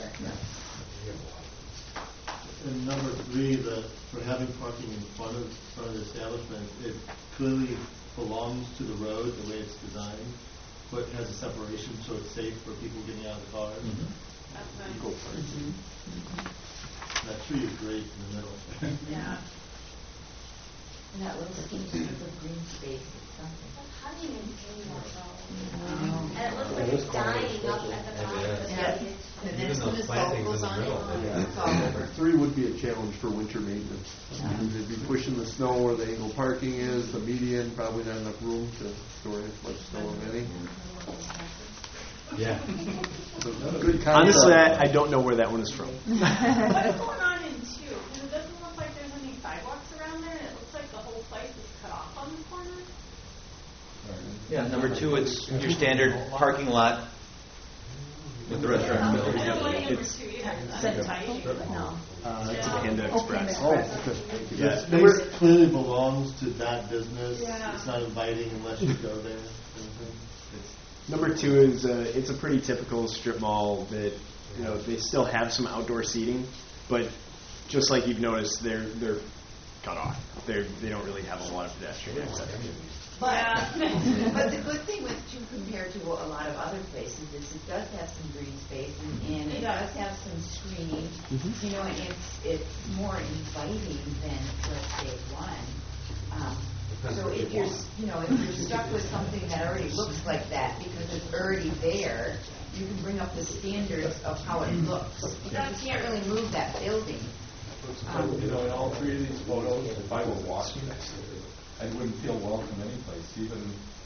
And number three, the, for having parking in front of, front of the establishment, it clearly belongs to the road, the way it's designed, but has a separation so it's safe for people getting out of the cars. That's nice. Equal parking. That tree is great in the middle. Yeah. And that little skinny strip of green space is something. How do you maintain that though? Um, And it looks Yeah, like this it's corner is dying up special. at the top Yeah, of the yeah. street. And then Even as soon those as fall plantings goes in the on, middle, it- yeah. it's all over. Three would be a challenge for winter maintenance. Because they'd be pushing the snow where the angle parking is, the median, probably not enough room to store as much snow as any. Yeah. So, good concept. Honestly, I, I don't know where that one is from. What's going on in two? Because it doesn't look like there's any sidewalks around there, and it looks like the whole place is cut off on the corner. Yeah, number two, it's your standard parking lot with the restaurant in the I middle. don't like number It's- two either. Is That's that tiny. No. Uh, it's a Yeah. Panda Oh, Express. Panda Express. Oh, okay. Thank you. Yeah. The space clearly belongs to that business. Yeah. It's not inviting unless you go there. It's- Number two is uh, it's a pretty typical strip mall that you know they still have some outdoor seating, but just like you've noticed, they're they're cut off. They they don't really have a lot of pedestrian access. But, Yeah. but the good thing with two compared to a lot of other places is it does have some green space and, and it It does does. have some screening. You know, and it's it's more inviting than let's say one. Um, so if you're s- you know if you're stuck with something that already looks like that because it's already there, you can bring up the standards of how it looks. Because you can't really move that building. Um, You know, in all three of these photos, if I were walking, I wouldn't feel welcome anyplace, even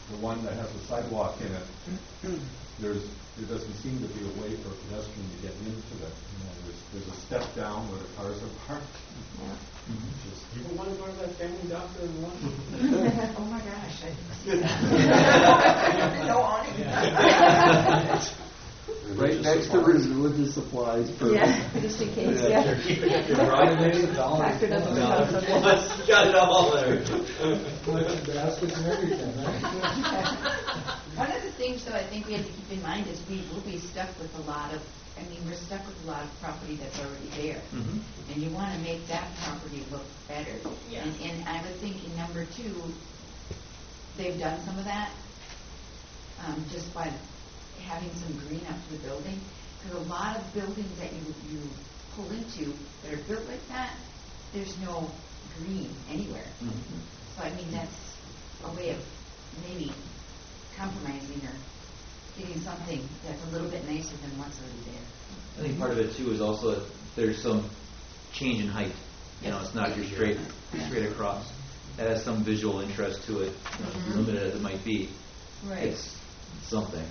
the one that has a sidewalk in it, there's, there doesn't seem to be a way for a pedestrian to get into it. You know, there's, there's a step down where the cars are parked. Yeah. Just, People want to go to that family doctor in London. Oh my gosh, I didn't see that. No awning. Right next to religious supplies. For Yeah, just in case, yeah. Doctor doesn't know something. Got it all there. Baskets and everything, right? One of the things, though, I think we have to keep in mind is we will be stuck with a lot of, I mean, we're stuck with a lot of property that's already there. Mhm. And you want to make that property look better. Yeah. And, and I was thinking, number two, they've done some of that, um, just by having some green up to the building. Because a lot of buildings that you, you pull into that are built like that, there's no green anywhere. Mhm. So, I mean, that's a way of maybe compromising or getting something that's a little bit nicer than what's already there. I think part of it too is also that there's some change in height. You know, it's not your straight straight across. That has some visual interest to it, you know, Mhm. limited as it might be. Right. It's something.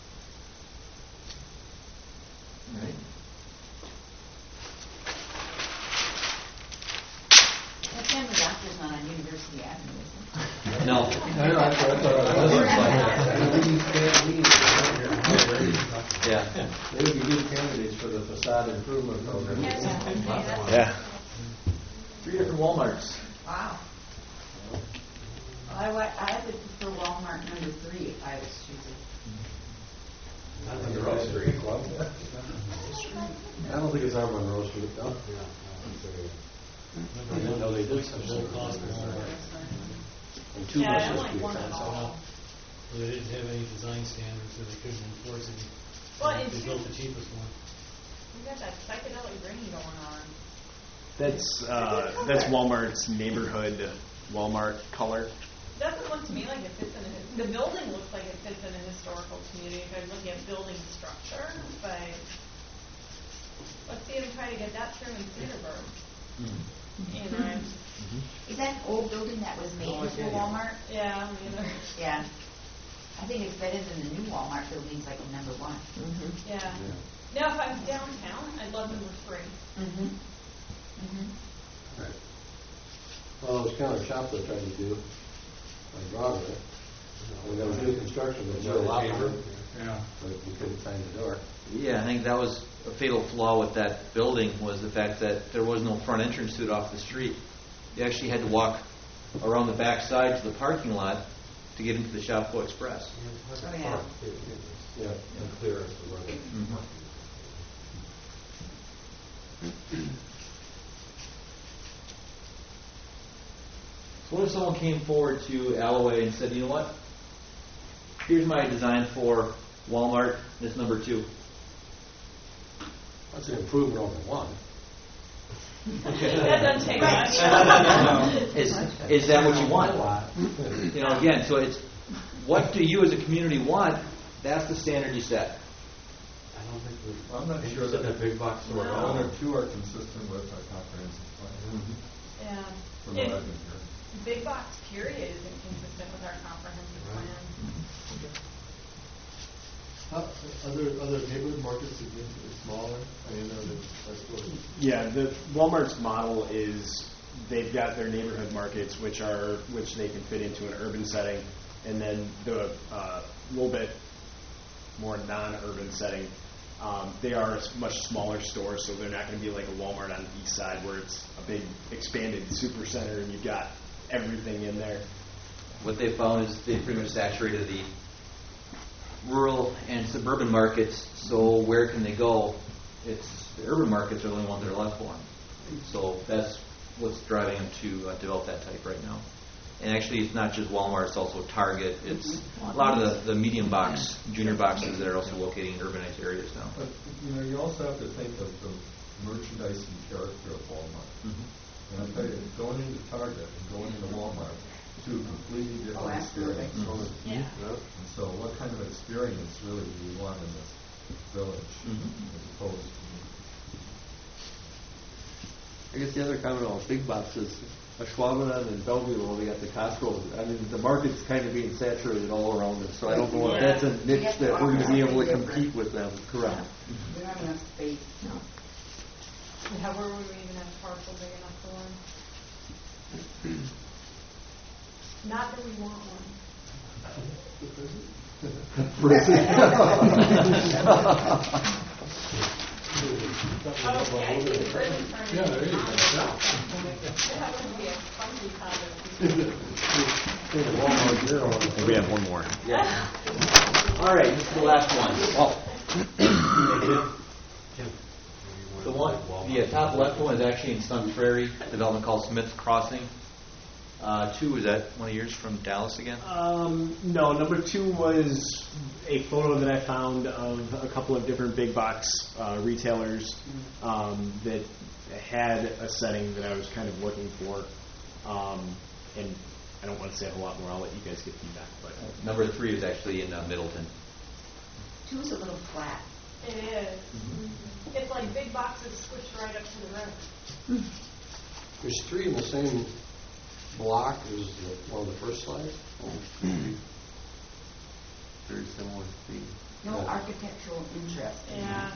All right. That family doctor's not on University Avenue, is it? No. I know, I thought, I thought it was. We can stand, we can stand here. Yeah. They would be good candidates for the facade improvement program. Yeah. Three different Walmarts. Wow. Well, I, wa- I would prefer Walmart number three if I was choosing. Not on the Rose Street. I don't think it's on Monroe Street, though. I didn't know they did such a Low thing. cost Walmart. And two Yeah, I buses don't like be one at fenced. all. Well, they didn't have any design standards, so they couldn't enforce it. Well, and They two- built the cheapest one. We got that psychedelic green going on. That's uh, that's Walmart's neighborhood Walmart color. Doesn't look to me like it fits in a, his- the building looks like it fits in a historical community if I'm looking at building structure, but let's see them try to get that through in Cedarburg. You know, I'm- Is that an old building that was made into a Walmart? yeah, I mean, they're- Yeah. I think it's better than the new Walmart buildings like in number one. yeah. Now, if I'm downtown, I'd love number three. Mm-hmm. Mm-hmm. Right. Well, it was kind of shop they tried to do on Broadway. When there was new construction, there was a lot of them, Yeah. but you couldn't find the door. Yeah, I think that was a fatal flaw with that building was the fact that there was no front entrance to it off the street. You actually had to walk around the back side to the parking lot to get into the Shopko Express. Oh, yeah. Yeah. Unclear as to where they Mhm. So what if someone came forward to Alloway and said, you know what, here's my design for Walmart, this number two. That's an improvement over one. That doesn't take much. Is, is that what you want? You know, again, so it's, what do you as a community want? That's the standard you set. I don't think we. I'm not think sure you said that that big box store. No. one or two are consistent with our comprehensive plan. Yeah. From what And I've been hearing. big box period isn't consistent with our comprehensive plan. How, other, other neighborhood markets significantly smaller? I didn't know that that's what. Yeah, the Walmart's model is they've got their neighborhood markets, which are which they can fit into an urban setting, and then the uh, little bit more non-urban setting, um, they are a much smaller stores, so they're not going to be like a Walmart on the east side where it's a big expanded super center and you've got everything in there. What they found is they pretty much saturated the rural and suburban markets, so where can they go? It's the urban markets are the only ones that are left for them. So that's what's driving them to uh, develop that type right now. And actually, it's not just Walmart; it's also Target. It's a lot of the, the medium box, junior boxes that are also located in urbanized areas now. But, you know, you also have to think of the merchandising character of Walmart. Mm-hmm. And I tell you, going into Target and going into Walmart, two completely different Oh, absolutely. experiences. Yeah. And so what kind of experience really do you want in this village Mhm. as opposed to... I guess the other comment on big boxes, Ashwaubenon and Bellevue, where we got the Costco. I mean, the market's kind of being saturated all around us, so I don't know if Yeah. that's a niche that we're going to be able to compete with them. Correct. We don't have enough space, no. Yeah, where would we even have parcel big enough for one? Not that we want one. Okay, I think the prison's trying to Yeah, there you go. That would be a funky condo. And we have one more. Yeah. All right, this is the last one. Oh. The one, the uh, top left one is actually in Sun Prairie, development called Smith's Crossing. Uh, two, is that one of yours from Dallas again? Um, no, number two was a photo that I found of a couple of different big box uh, retailers um, that had a setting that I was kind of looking for. Um, and I don't want to say a whole lot more. I'll let you guys get feedback. But Number three is actually in uh, Middleton. Two is a little flat. It is. Mm-hmm. It's like big boxes squished right up to the road. There's three in the same block as the, one of the first slides. Very similar theme. No architectural interest. Yeah.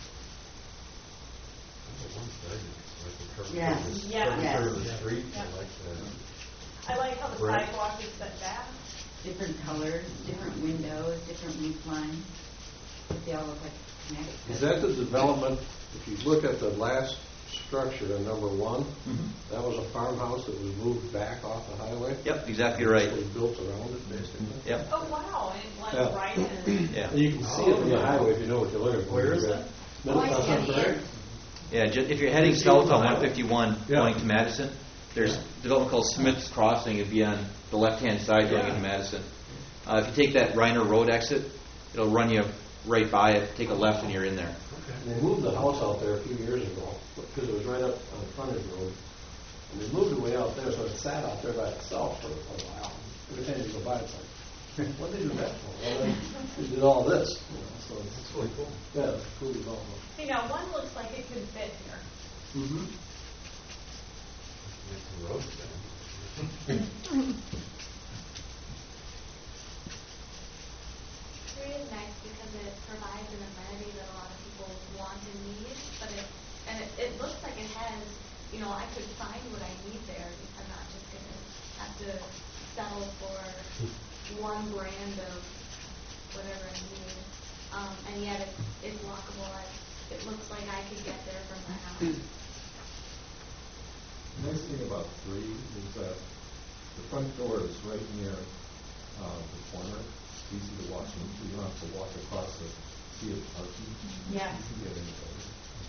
Yes. Yeah. Yes. Curve of the street, Yeah. I like that. I like how the Brick. sidewalk is set back. Different colors, different windows, different roof lines. They all look like connected. Is that the development, if you look at the last structure in number one, Mm-hmm. that was a farmhouse that was moved back off the highway? Yep, exactly right. It was built around it, basically. Yep. Oh, wow. And like Yeah. right in. Yeah. And you can see it from the highway if you know what you're looking for. Where is that? Middle Oh, I see Sun it Prairie. here. Yeah, ju- if you're heading south on one fifty-one Yeah. going to Madison, there's a development called Smith's Crossing. It'd be on the left-hand side going into Madison. Uh, if you take that Reiner Road exit, it'll run you right by it. Take a left and you're in there. And they moved the house out there a few years ago because it was right up on the frontage road. And they moved it way out there, so it sat out there by itself for a while. Every time you go by, it's like, what did they do that for? Well, they, they did all this. You know, so it's, That's really cool. yeah, it's cool development. See, now one looks like it could fit here. Mm-hmm. Make some roads then. Three is nice because it provides an amenity that a lot of people want and need, but it, and it, it looks like it has, you know, I could find what I need there. I'm not just going to have to settle for one brand of whatever I need. Um, and yet it, it's walkable. I, it looks like I could get there from my house. The nice thing about three is that the front door is right near uh, the corner. It's easy to walk into. You don't have to walk across the sea of parking. Yes. You can get anybody.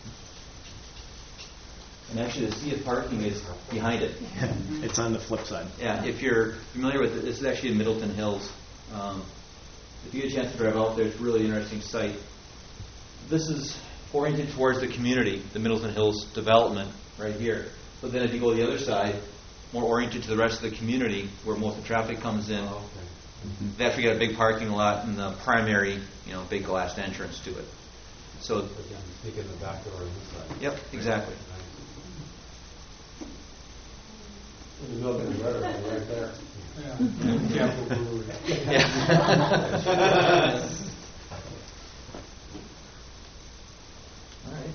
And actually, the sea of parking is behind it. it's on the flip side. Yeah, if you're familiar with it, this is actually in Middleton Hills. Um, if you get a chance to drive out there, it's a really interesting site. This is oriented towards the community, the Middleton Hills development right here. But then if you go to the other side, more oriented to the rest of the community, where most of the traffic comes in, Oh, okay. they actually got a big parking lot and the primary, you know, big glass entrance to it. So, But you can sneak in the back door on this side. yep, exactly. And the building is right around right there. Yeah. Capital Brewery. Yeah. All right.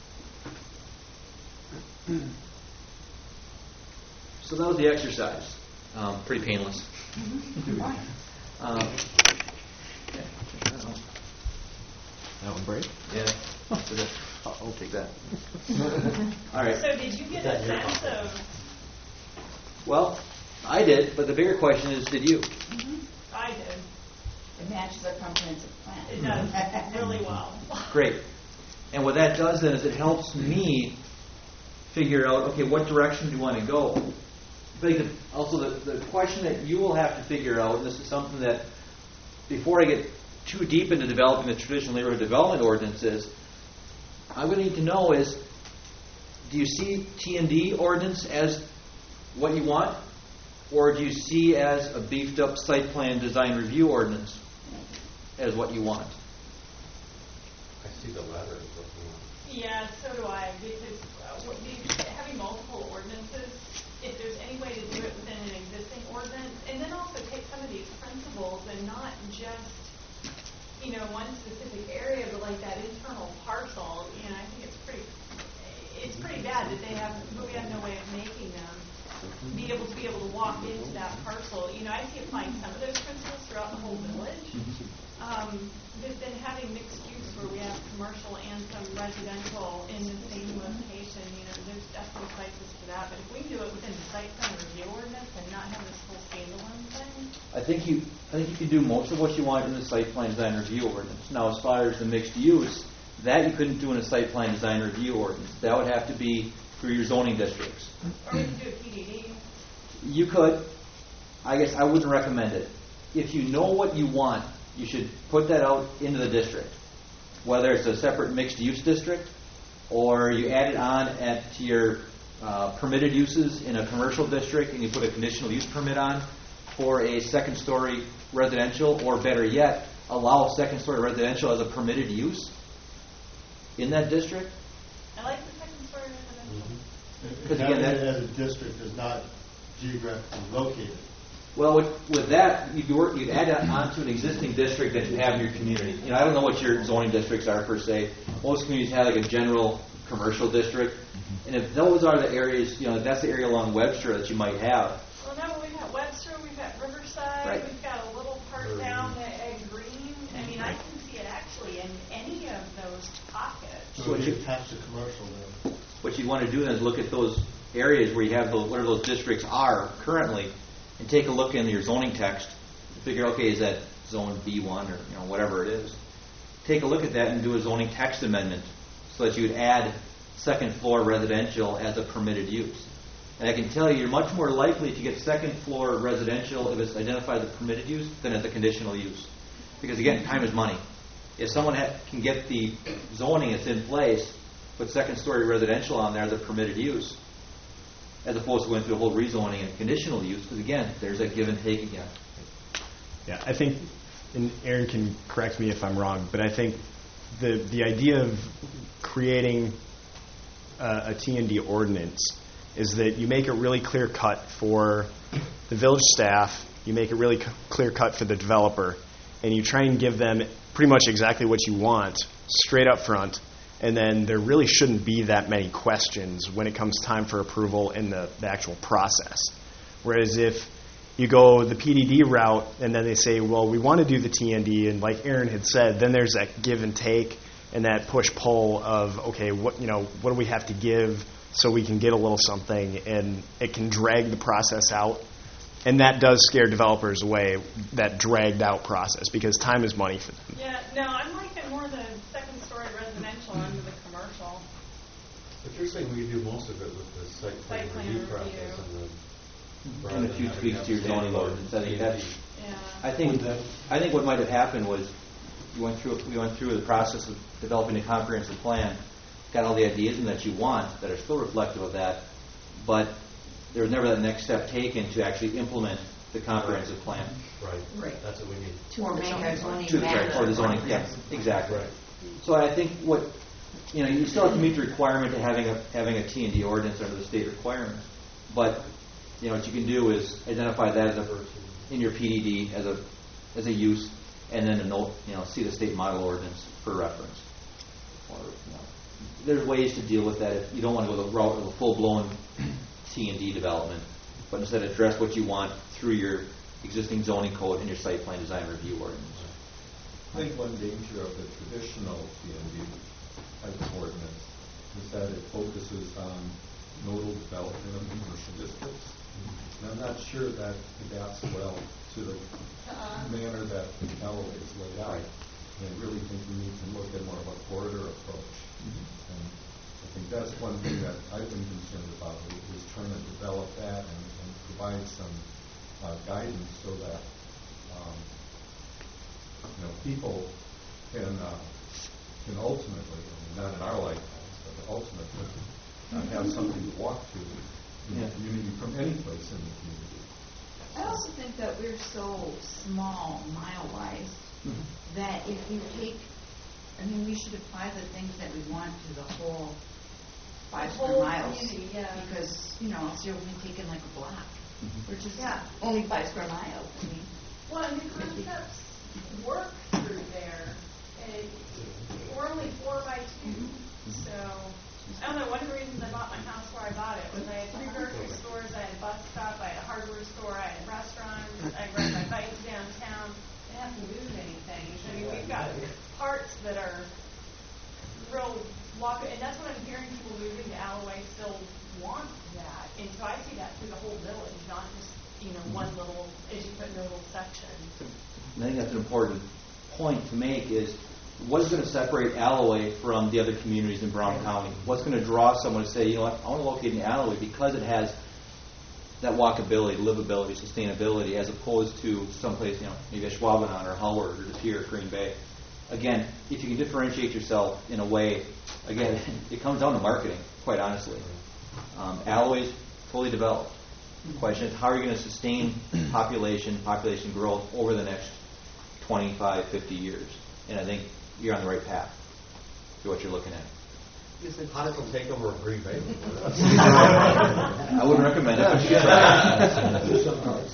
So that was the exercise. Um, pretty painless. um, yeah, check that out. That one break? Yeah. So that- I'll, I'll take that. All right. So did you get a sense of, Well, I did, but the bigger question is, did you? I did. It matches our comprehensive plan. It does really well. Great. And what that does then is it helps me figure out, okay, what direction do you want to go? I think that also the, the question that you will have to figure out, and this is something that before I get too deep into developing the traditional neighborhood development ordinances, I'm going to need to know is, do you see T and D ordinance as what you want? Or do you see as a beefed up site plan design review ordinance as what you want? I see the latter as what you want. Yeah, so do I, because uh, what these, having multiple ordinances if there's any way to do it within an existing ordinance, and then also take some of these principles and not just, you know, one specific area, but like that internal parcel, you know, I think it's pretty, it's pretty bad that they have, but we have no way of making them be able to be able to walk into that parcel. You know, I see applying some of those principles throughout the whole village. Um, but then having mixed use where we have commercial and some residential in the same location, you know, there's definitely places for that. But if we can do it within the site plan review ordinance and not have this whole standalone thing, I think you, I think you can do most of what you want in the site plan design review ordinance. Now, as far as the mixed use, that you couldn't do in a site plan design review ordinance. That would have to be through your zoning districts. or we can do a P D D. You could. I guess I wouldn't recommend it. If you know what you want, you should put that out into the district. Whether it's a separate mixed-use district, or you add it on at to your uh, permitted uses in a commercial district, and you put a conditional use permit on for a second-story residential, or better yet, allow second-story residential as a permitted use in that district. I like the second story residential. Because Having again, it that- as a district is not geographically located. Well, with, with that, you'd, work, you'd add that onto an existing district that you have in your community. You know, I don't know what your zoning districts are per se. Most communities have like a general commercial district, and if those are the areas, you know, that's the area along Webster that you might have. Well, no, we've got Webster, we've got Riverside, Right. we've got a little part down at, at Green. I mean, I can see it actually in any of those pockets. So what it's you- attached to commercial then. What you want to do then is look at those areas where you have those, where those districts are currently, and take a look in your zoning text to figure, okay, is that zone B one or you know whatever it is. Take a look at that and do a zoning text amendment so that you would add second floor residential as a permitted use. And I can tell you, you're much more likely to get second floor residential if it's identified as a permitted use than as a conditional use. Because again, time is money. If someone ha- can get the zoning that's in place, put second story residential on there as a permitted use, as opposed to going through a whole rezoning and conditional use, because again, there's that give and take again. Yeah, I think, and Aaron can correct me if I'm wrong, but I think the the idea of creating a, a T and D ordinance is that you make it really clear cut for the village staff, you make it really c- clear cut for the developer, and you try and give them pretty much exactly what you want straight up front. And then there really shouldn't be that many questions when it comes time for approval in the, the actual process. Whereas if you go the P D D route and then they say, well, we want to do the T and D, and like Aaron had said, then there's that give and take and that push-pull of, okay, what you know, what do we have to give so we can get a little something, and it can drag the process out. And that does scare developers away, that dragged-out process, because time is money for them. Yeah, no, I'm liking more the second story residential under the commercial. But you're saying we do most of it with the site plan Site plan review review. process and the. And a few tweaks to your zoning ordinance. I think that's. Yeah. I think. I think what might have happened was, you went through. We went through the process of developing a comprehensive plan, got all the ideas in that you want that are still reflective of that, but there was never that next step taken to actually implement the comprehensive plan. Right. Right. That's what we need. Or make our zoning To the, map. or the zoning, yeah, exactly. Right. So I think what, you know, you still have to meet the requirement of having a, having a T and D ordinance under the state requirements. But, you know, what you can do is identify that as a, in your P D D as a, as a use, and then a note, you know, see the state model ordinance for reference. Or, you know, there's ways to deal with that if you don't want to go the route of a full-blown T and D development, but instead address what you want through your existing zoning code and your site plan design review ordinance. I think one danger of the traditional T and D type of ordinance is that it focuses on nodal development of commercial districts. And I'm not sure that adapts well to the manner that L is laid out. And I really think we need to look at more of a corridor approach. And I think that's one thing that I've been concerned about, is trying to develop that and, and provide some uh, guidance so that um, you know, people can uh, can ultimately, I mean, not in our lifetimes, but ultimately uh, have something to walk to in Yeah. the community from any place in the community. I also think that we're so small, mile-wise, Mm-hmm. that if you take, I mean, we should apply the things that we want to the whole five The square whole miles. community, yeah. Because, you know, else you're only taking like a block, which is Yeah. only five square miles. I mean, Well, and the concepts work through there. And we're only four by two, so, I don't know, one of the reasons I bought my house where I bought it was I had three grocery stores, I had a bus stop, I had a hardware store, I had restaurants, I ride my bike downtown. I didn't have to move anything. I mean, we've got parts that are real walk, and that's what I'm hearing people moving to Alloway still want that. And so I see that through the whole village, not just, you know, one little, as you put in a little section. And I think that's an important point to make is what's going to separate Alloway from the other communities in Brown County? What's going to draw someone to say, you know what, I want to locate in Alloway because it has that walkability, livability, sustainability, as opposed to someplace, you know, maybe a Schwabenon or Howard or De Pere or Green Bay. Again, if you can differentiate yourself in a way, again, it comes down to marketing, quite honestly. Um, Alloway's fully developed. The question is, how are you going to sustain population, population growth over the next twenty-five, fifty years? And I think you're on the right path to what you're looking at. Possible take over of Green Bay. I wouldn't recommend it. But you try. Some parts.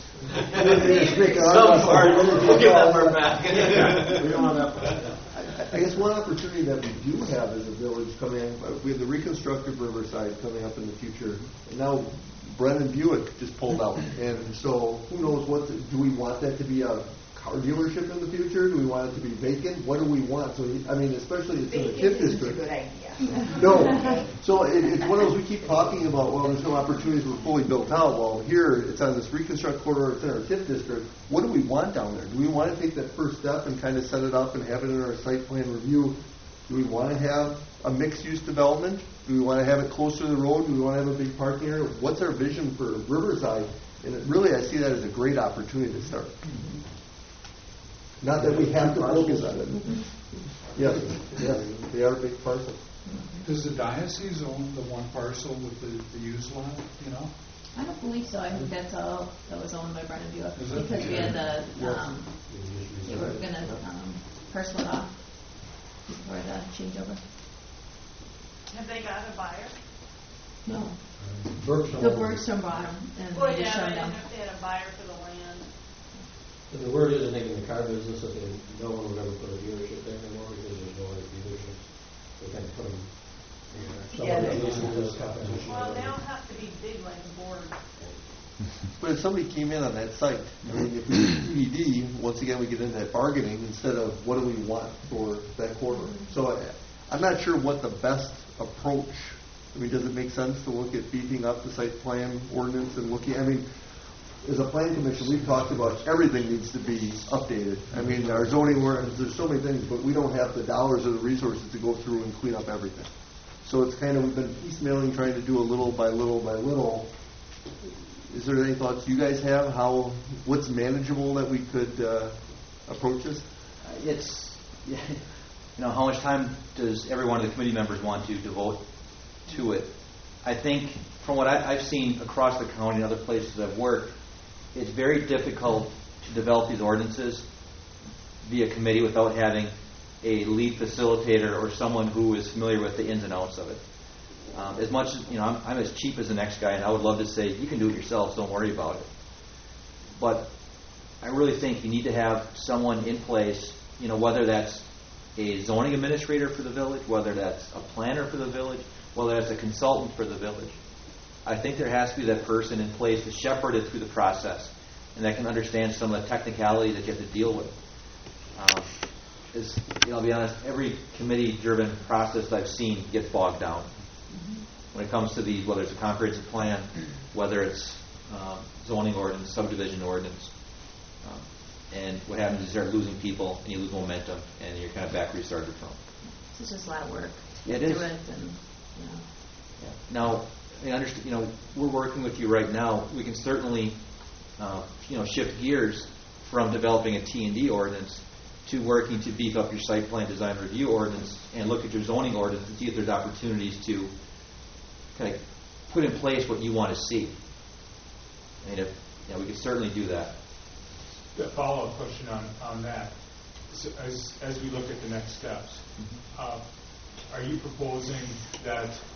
Some part. We'll give that part back. We don't have that part. I guess one opportunity that we do have as a village coming, uh, we have the reconstructed Riverside coming up in the future. And now Brennan Buick just pulled out, and so who knows what? The, do we want that to be a car dealership in the future? Do we want it to be vacant? What do we want? So I mean, especially it's in the TIF isn't district. a good idea. No. So it, it's one of those we keep talking about, well, there's no opportunities, we're fully built out. Well, here, it's on this reconstruct corridor, it's in our TIF district. What do we want down there? Do we want to take that first step and kind of set it up and have it in our site plan review? Do we want to have a mixed-use development? Do we want to have it closer to the road? Do we want to have a big parking area? What's our vision for Riverside? And it, really, I see that as a great opportunity to start. Not that we have to focus on it. Yes, yes, they are big parcels. Does the diocese own the one parcel with the, the used lot, you know? I don't believe so. I think that's all that was owned by Brennan Buick Is it? because we had the, Yes. um, they were going to um, parcel it off before the changeover. Have they got a buyer? No. Bergstrom. The Bergstrom bought them and Well, they just yeah, I showed didn't them. know if they had a buyer for the land. And the word is, I think, in the car business that they, no one would ever put a dealership there anymore because there's no other dealerships. They kind of put them, you know, Yeah, someone they- that listens to this competition. Well, they don't have to be big like the board. But if somebody came in on that site, I mean, if we do P D D, once again, we get into that bargaining instead of what do we want for that corridor. So I, I'm not sure what the best approach, I mean, does it make sense to look at beefing up the site plan ordinance and looking, I mean, as a planning commission, we've talked about everything needs to be updated. I mean, our zoning ordinance, there's so many things, but we don't have the dollars or the resources to go through and clean up everything. So it's kind of, we've been piecemealing, trying to do a little by little by little. Is there any thoughts you guys have, how, what's manageable that we could uh, approach this? It's, you know, how much time does every one of the committee members want to devote to it? I think from what I, I've seen across the county and other places I've worked, it's very difficult to develop these ordinances via committee without having a lead facilitator or someone who is familiar with the ins and outs of it. Um, as much as, you know, I'm, I'm as cheap as the next guy, and I would love to say, you can do it yourself, don't worry about it. But I really think you need to have someone in place, you know, whether that's a zoning administrator for the village, whether that's a planner for the village, whether that's a consultant for the village. I think there has to be that person in place to shepherd it through the process and that can understand some of the technicality that you have to deal with. Um, is, you know, I'll be honest, every committee-driven process I've seen gets bogged down. When it comes to these, whether it's a comprehensive plan, whether it's um, zoning ordinance, subdivision ordinance, um, and what happens is you start losing people and you lose momentum and you're kind of back where you started from. It's just a lot of work. Yeah, it to is. Do it and, you know. Yeah. Now, I understand. You know, we're working with you right now. We can certainly, uh, you know, shift gears from developing a T and D ordinance to working to beef up your site plan design review ordinance and look at your zoning ordinance and see if there's opportunities to kind of put in place what you want to see. I mean, if, yeah, we could certainly do that. A follow-up question on, on that. So as, as we look at the next steps, uh, are you proposing that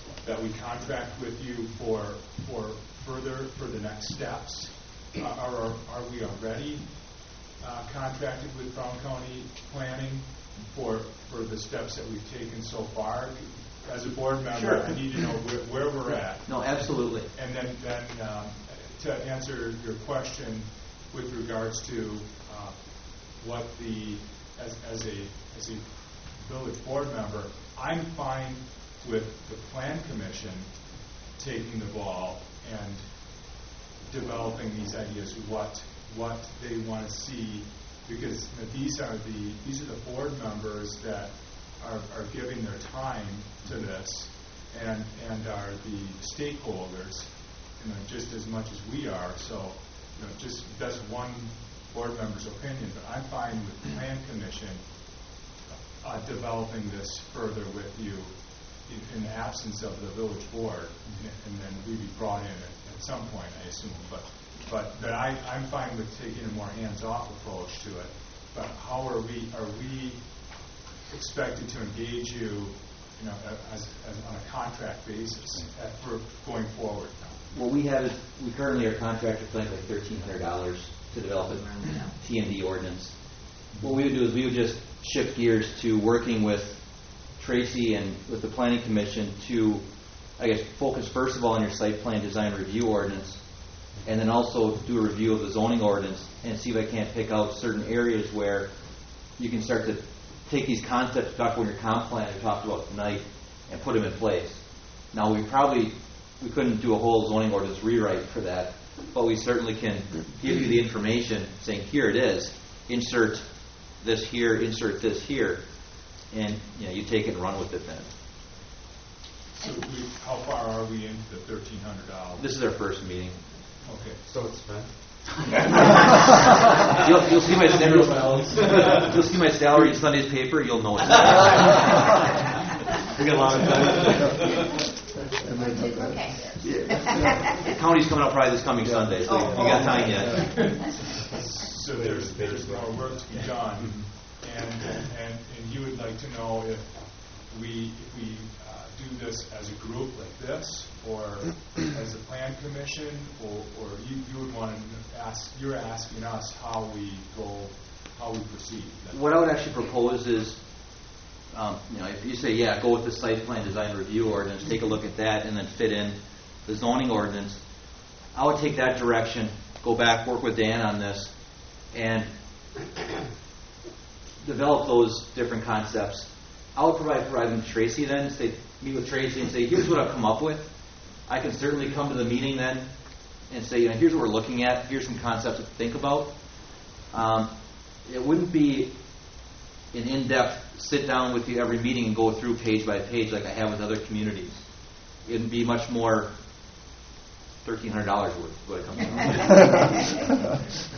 that we contract with you for for further, for the next steps? Uh, Are are we already uh, contracted with Brown County Planning for for the steps that we've taken so far? As a board member, Sure. I need to know where, where we're at. No, absolutely. And then, then um, to answer your question with regards to uh, what the, as, as a as a village board member, I'm fine with the plan commission taking the ball and developing these ideas, what what they want to see, because you know, these are the these are the board members that are, are giving their time to this, and and are the stakeholders, you know, just as much as we are. So, you know, just that's one board member's opinion, but I'm fine with the plan commission uh, developing this further with you in, in the absence of the village board, and, and then we'd be brought in at, at some point, I assume. But but but I, I'm fine with taking a more hands-off approach to it. But how are we are we expected to engage you, you know, as, as on a contract basis at, for going forward? What we have is, we currently are contracted for like thirteen hundred dollars to develop a T and D ordinance. What we would do is we would just shift gears to working with Tracy and with the Planning Commission to, I guess, focus first of all on your site plan design review ordinance, and then also do a review of the zoning ordinance and see if I can't pick out certain areas where you can start to take these concepts we talked about in your comp plan we talked about tonight and put them in place. Now, we probably we couldn't do a whole zoning ordinance rewrite for that, but we certainly can give you the information saying, here it is, insert this here, insert this here, and you know, you take it and run with it then. So we, how far are we into the thirteen hundred dollars? This is our first meeting. Okay. So it's spent. you'll, you'll see my salary. You'll see my salary in Sunday's paper. You'll know it's. We got a lot of time. Okay. The county's coming out probably this coming Sunday, so you got time yet. So there's there's more work to be done, and and and you would like to know if we if we uh, do this as a group like this, or as a plan commission, or or you, you would want to ask you're asking us how we go, how we proceed. What I would actually propose is, um, you know, if you say, yeah, go with the site plan design review ordinance, take a look at that, and then fit in the zoning ordinance, I would take that direction, go back, work with Dan on this, and develop those different concepts. I would provide provide them to Tracy then, say, meet with Tracy and say, here's what I've come up with. I can certainly come to the meeting then and say, you know, here's what we're looking at, here's some concepts to think about. Um, it wouldn't be an in-depth sit down with you every meeting and go through page by page like I have with other communities. It'd be much more thirteen hundred dollars worth what it comes out.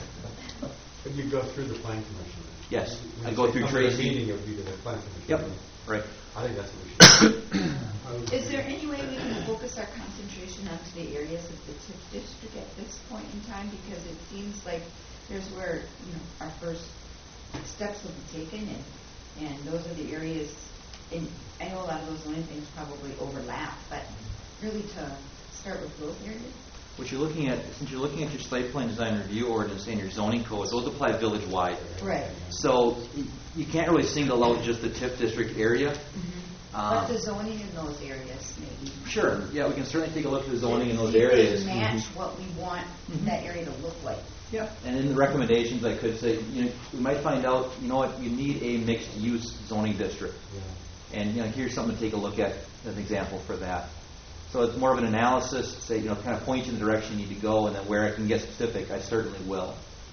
But you go through the plan commission. Yes, When I you go say through come to the Tracy. meeting, you'll be to the plan commission. Yep, right. I think that's what we should do. Is there any way we can focus our concentration onto the areas of the TIF district at this point in time? Because it seems like there's where, you know, our first steps will be taken, and, and those are the areas, and I know a lot of those zoning things probably overlap, but really to start with those areas? What you're looking at, since you're looking at your site plan design review ordinance and your zoning codes, those apply village-wide. Right. So you can't really single out just the TIF district area. Mm-hmm. Um, But the zoning in those areas, maybe. Sure. Yeah, we can certainly take a look at the zoning in those See if they areas. match what we want Mhm. that area to look like. Yep. And in the recommendations, I could say, you know, we might find out, you know what, you need a mixed-use zoning district. Yeah. And, you know, here's something to take a look at as an example for that. So it's more of an analysis, say, you know, kind of point you in the direction you need to go, and then where I can get specific, I certainly will.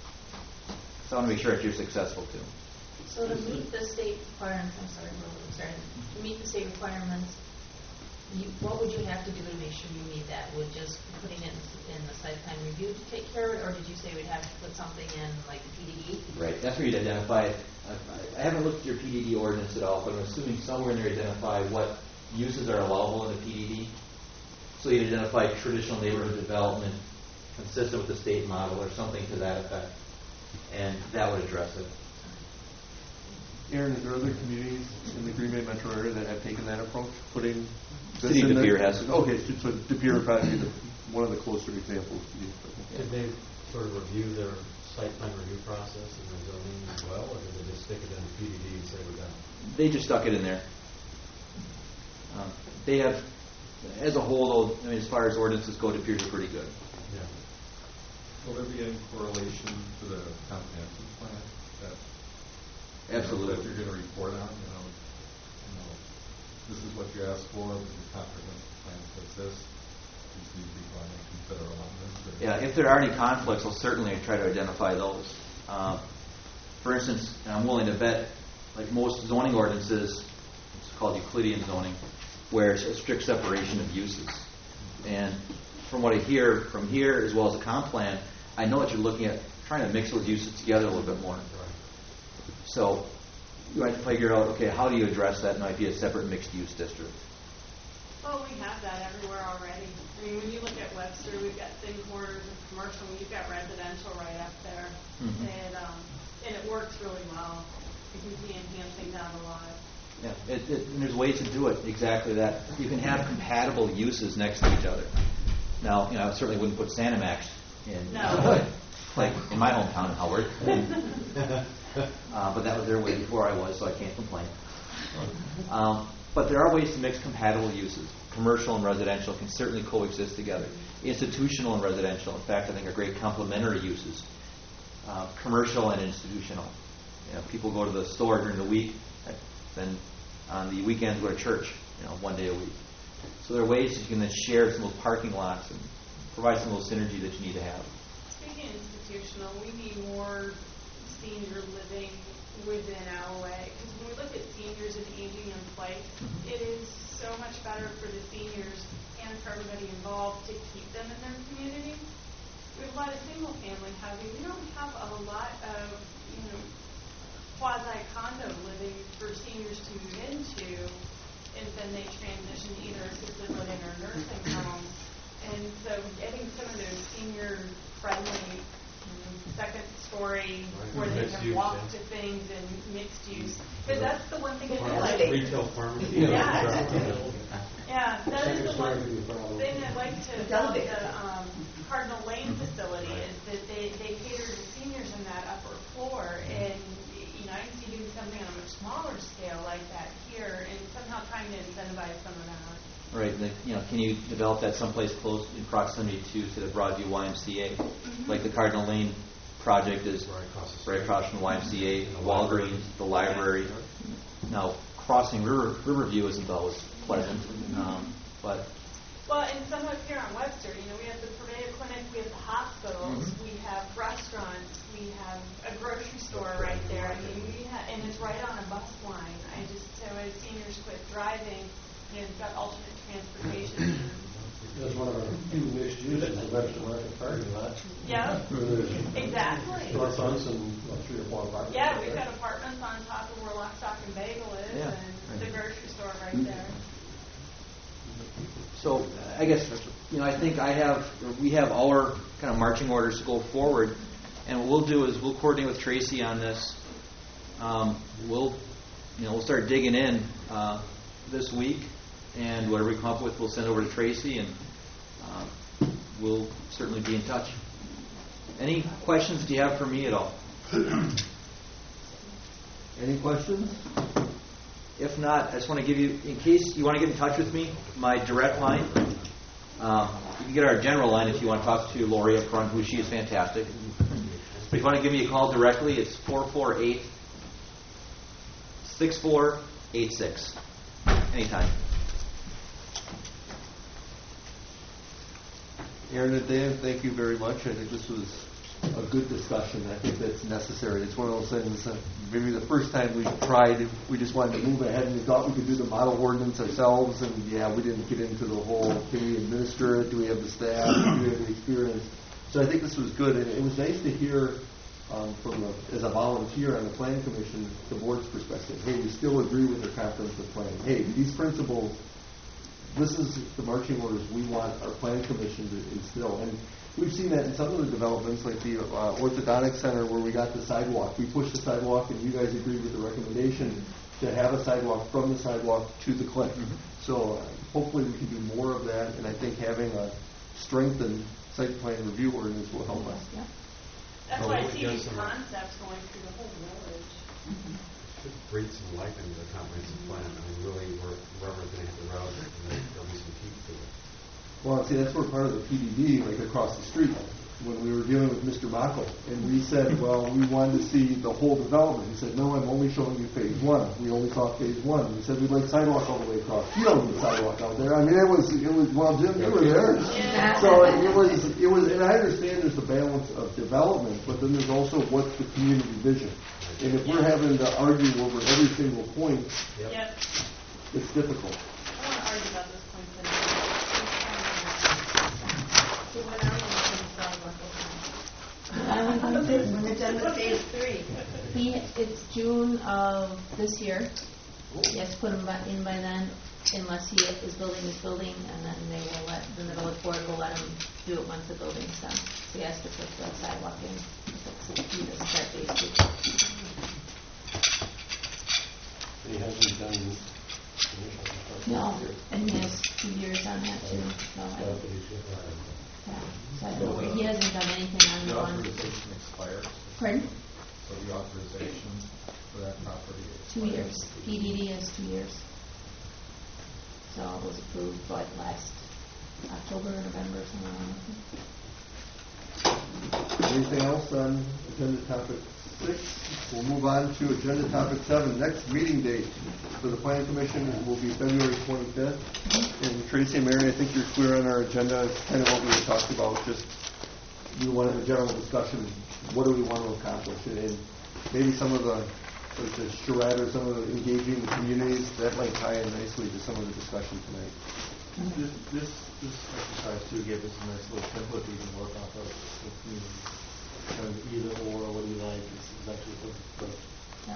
So I want to make sure that you're successful, too. So to meet the state requirements, I'm sorry, I'm sorry, to meet the state requirements, you, what would you have to do to make sure you meet that? Would just putting it in, in the site plan review to take care of it, or did you say we'd have to put something in like the P D D? Right, that's where you'd identify it. I, I haven't looked at your P D D ordinance at all, but I'm assuming somewhere in there you identify what uses are allowable in the P D D. So you'd identify traditional neighborhood development consistent with the state model or something to that effect, and that would address it. Aaron, is there other communities in the Green Bay metro area that have taken that approach, putting City of in De there? Pere has it. Okay, so so De Pere would probably be the, one of the closer examples. Did they sort of review their site plan review process and their zoning as well, or did they just stick it in the P D D and say we're done? They just stuck it in there. Um, they have, as a whole, though, I mean, as far as ordinances go, it appears are pretty good. Yeah. Will there be any correlation to the comprehensive plan that Absolutely. you know, that you're going to report on? You know, you know, this is what you asked for, but the comprehensive plan says this. These need to be going to consider amendments. Or Yeah, if there are any conflicts, I'll certainly try to identify those. Uh, for instance, and I'm willing to bet, like most zoning ordinances, it's called Euclidean zoning, where it's a strict separation of uses. And from what I hear from here, as well as the comp plan, I know that you're looking at trying to mix those uses together a little bit more. So you have to figure out, okay, how do you address that? It might be a separate mixed-use district. Well, we have that everywhere already. I mean, when you look at Webster, we've got thin corners of commercial, and you've got residential right up there. Mhm. And, um, and it works really well. You can see enhancing that a lot. Yeah, it, it, and there's ways to do it exactly that. You can have compatible uses next to each other. Now, you know, I certainly wouldn't put Sanimax in, No. like in my hometown in Howard. uh, but that was their way before I was, so I can't complain. Um, but there are ways to mix compatible uses. Commercial and residential can certainly coexist together. Institutional and residential, in fact, I think are great complementary uses. Uh, commercial and institutional. You know, people go to the store during the week, then on the weekends go to church, you know, one day a week. So there are ways that you can then share some of those parking lots and provide some of those synergy that you need to have. Speaking of institutional, we need more senior living within our way. Because when we look at seniors and aging in place, it is so much better for the seniors and for everybody involved to keep them in their community. We have a lot of single family housing. We don't have a lot of, you know, quasi-condo living for seniors to move into, and then they transition to either assisted living or nursing homes. And so getting some of those senior-friendly second story Right. where they Mixed can use, walk yeah. to things and mixed use. Because that's the one thing I feel Like like. retail pharmacy. Yeah. Yeah, that is the Second one story could be a problem. thing I'd like to It's about elevated. the um, Cardinal Lane facility is that they, they cater to seniors in that upper floor. And, you know, I can see doing something on a much smaller scale like that here and somehow trying to incentivize some of that. Right, like, you know, can you develop that someplace close in proximity to, to the Broadview Y M C A? Mm-hmm. Like the Cardinal Lane project is Right across the right street. across from the Y M C A, The Walgreens, the library. Now, crossing River, Riverview isn't always pleasant, um, but Well, and some up here on Webster, you know, we have the Purveyor Clinic, we have the hospitals, Mhm. we have restaurants, we have a grocery store right there. I mean, we have, and it's right on a bus line. I just, so as seniors quit driving, you know, you've got alternate transportation. That's one of our few mixed uses, the Webster Market parking lot. Yeah, Where there's exactly. storefronts and well, three or four apartments. Yeah, right we've there. got apartments on top of where Lock, Stock, and Bagel is, Yeah. and the grocery store right there. so I guess, you know, I think I have, or we have our kind of marching orders to go forward, and what we'll do is we'll coordinate with Tracy on this. Um, we'll, you know, we'll start digging in uh, this week, and whatever we come up with, we'll send over to Tracy, and uh, we'll certainly be in touch. Any questions do you have for me at all? Any questions? If not, I just want to give you, in case you want to get in touch with me, my direct line. Um, you can get our general line if you want to talk to Lori up front, who she is fantastic. But if you want to give me a call directly, it's four four eight, six four eight six. Anytime. Aaron and Dan, thank you very much. I think this was a good discussion. I think that's necessary. It's one of those things that maybe the first time we tried, we just wanted to move ahead and we thought we could do the model ordinance ourselves, and yeah, we didn't get into the whole, can we administer it? Do we have the staff? Do we have the experience? So I think this was good, and it was nice to hear um, from the, as a volunteer on the Plan Commission, the board's perspective. Hey, we still agree with the comprehensive plan. Hey, these principles, this is the marching orders we want our Plan Commission to instill. And we've seen that in some of the developments, like the uh, orthodontic center where we got the sidewalk. We pushed the sidewalk and you guys agreed with the recommendation. to have a sidewalk from the sidewalk to the clinic. So uh, hopefully we can do more of that, and I think having a strengthened site plan review ordinance will help us. That's Oh, why I it see does these some- concepts going through the whole village. Should breathe some life into the comprehensive plan. I mean, really, where, wherever's going to hit the road, there- there'll be some teeth to it. Well, see, that's where part of the P D D, like across the street, when we were dealing with Mister Mako, and we said, well, we wanted to see the whole development. He said, no, I'm only showing you phase one. We only saw phase one. We said, we'd like sidewalk all the way across. You don't need sidewalk out there. I mean, it was, it was, well, Jim, you were there. Yeah. So it was, it was, and I understand there's the balance of development, but then there's also what's the community vision. And if we're having to argue over every single point, Yep. it's difficult. I want to argue about this point tonight. So when are we going to sidewalk I'm going to- When it's done with phase three. He, it's June of this year. He has to put them by- in by then, unless he is building his building, and then they will let, then the village board will let him do it once the building's done. So he has to put the sidewalk in, if it's due to start phase two. He hasn't done initial construction. No, and he has two years on that too, so I, That's what he's got. yeah, so I don't know, where- he hasn't done anything on The the one. authorization expires, Pardon? so the authorization for that property Two expires. years. P D D is two years. So it was approved, what, last October, November, somewhere around there. Anything else on agenda topic six? We'll move on to agenda topic seven. Next meeting date for the planning commission will be February twenty-fifth. And Tracy and Mary, I think you're clear on our agenda. It's kind of what we had talked about. Just we wanted a general discussion. What do we want to accomplish? And, and maybe some of the like the charrette or some of the engaging the communities that might tie in nicely to some of the discussion tonight. This, this, this exercise too gave us a nice little template we can work off of with community. Kind of either or, what do you like, is, is actually what, what Yeah.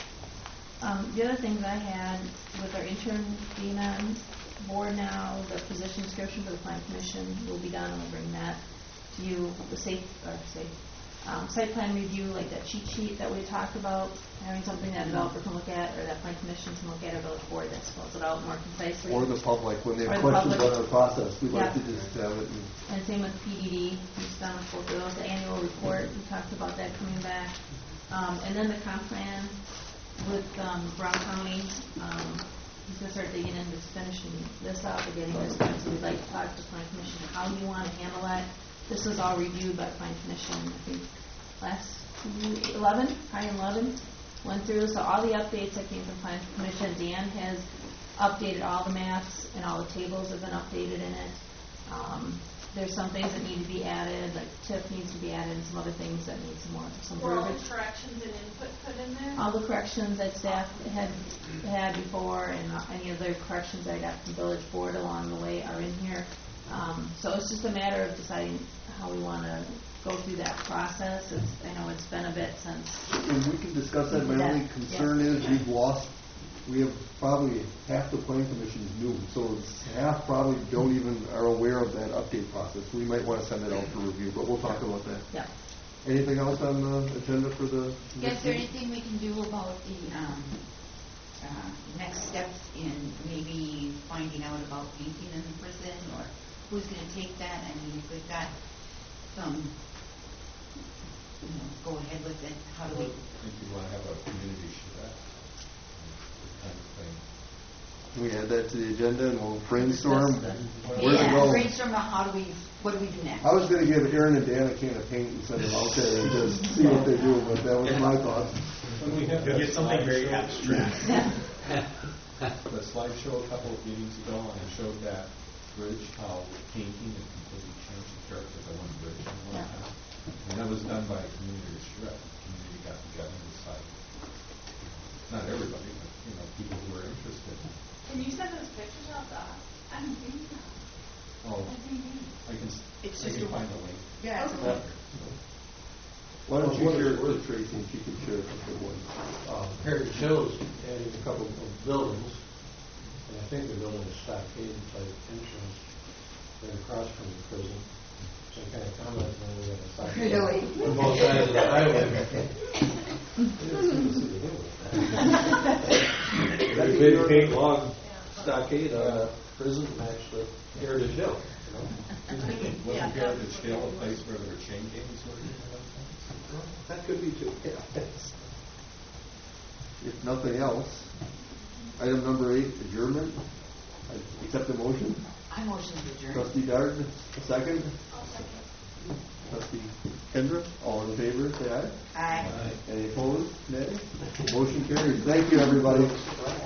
Um, the other things I had with our intern being on board now, the position description for the plan commission will be done, and we'll bring that to you. The safe, or safe, um, site plan review, like that cheat sheet that we talked about, having something that a developer can look at, or that plan commission can look at, or village board that spells it out more concisely. Or the public, when they Or have the questions public. on our process, we'd like Yeah. to just have it. And And same with P D D, we've done both of those, the annual report, we talked about that coming back. Um, and then the comp plan with, um, Brown County, um, he's gonna start digging into finishing this up, and getting this done, so we'd like to talk to the plan commission, how do you wanna handle that? This was all reviewed by the plan commission, I think, last, eleven, probably eleven, went through, so all the updates that came from plan commission, Dan has updated all the maps, and all the tables have been updated in it. Um, there's some things that need to be added, like TIF needs to be added, and some other things that need some more, some Were all verbiage. the corrections and input put in there? All the corrections that staff had had before, and uh, any other corrections I got from village board along the way are in here. Um, so it's just a matter of deciding how we want to go through that process. It's, I know it's been a bit since. And we can discuss that. My Yeah. only concern Yeah. is we've lost, we have probably half the planning commission is new, so it's half probably don't even are aware of that update process. We might want to send it out for review, but we'll talk about that. Yeah. Anything else on the agenda for the? Is next there meeting? anything we can do about the um, uh, next steps in maybe finding out about painting in the prison, or who's going to take that? I mean, if we've got some, you know, go ahead with it, how do we? I think you want to have a community charrette, this kind of thing. Can we add that to the agenda and we'll brainstorm Discuss where to Yeah, go? brainstorm about how do we, what do we do next? I was going to give Aaron and Dan a can of paint and send them out there and just see what they do, but that was my thought. When we had the Get something very slideshow- abstract. The slideshow a couple of meetings ago, and I showed that bridge, how painting had completely changed the character of the one bridge in one Yeah. town. And that was done by a community charrette. The community got together and decided, not everybody, but, you know, people who were interested. Can you send us pictures of that? I don't think so. Oh, I think you. I can, s- It's I just can a- find a link. Yeah, it's a Okay. link. Why don't you Well, share it what is- with Tracy and she can share it with the board? Uh, Harry Joe's adding a couple of buildings, and I think they're building a stockade type entrance right across from the prison. Some kind of comment, and then we got a side. Really? On both sides of the highway. That big, big log stockade on the prison matched the Heritage Hill, you know? Wasn't Heritage Hill a place where there were chain gangs working? That could be too, yeah. If nothing else, item number eight, adjournment. I accept the motion. I motion to adjourn. Trustee Dart, a second. I'll second. Trustee Kendra, all in favor, say aye. Aye. Any opposed? Nay. Motion carries. Thank you, everybody.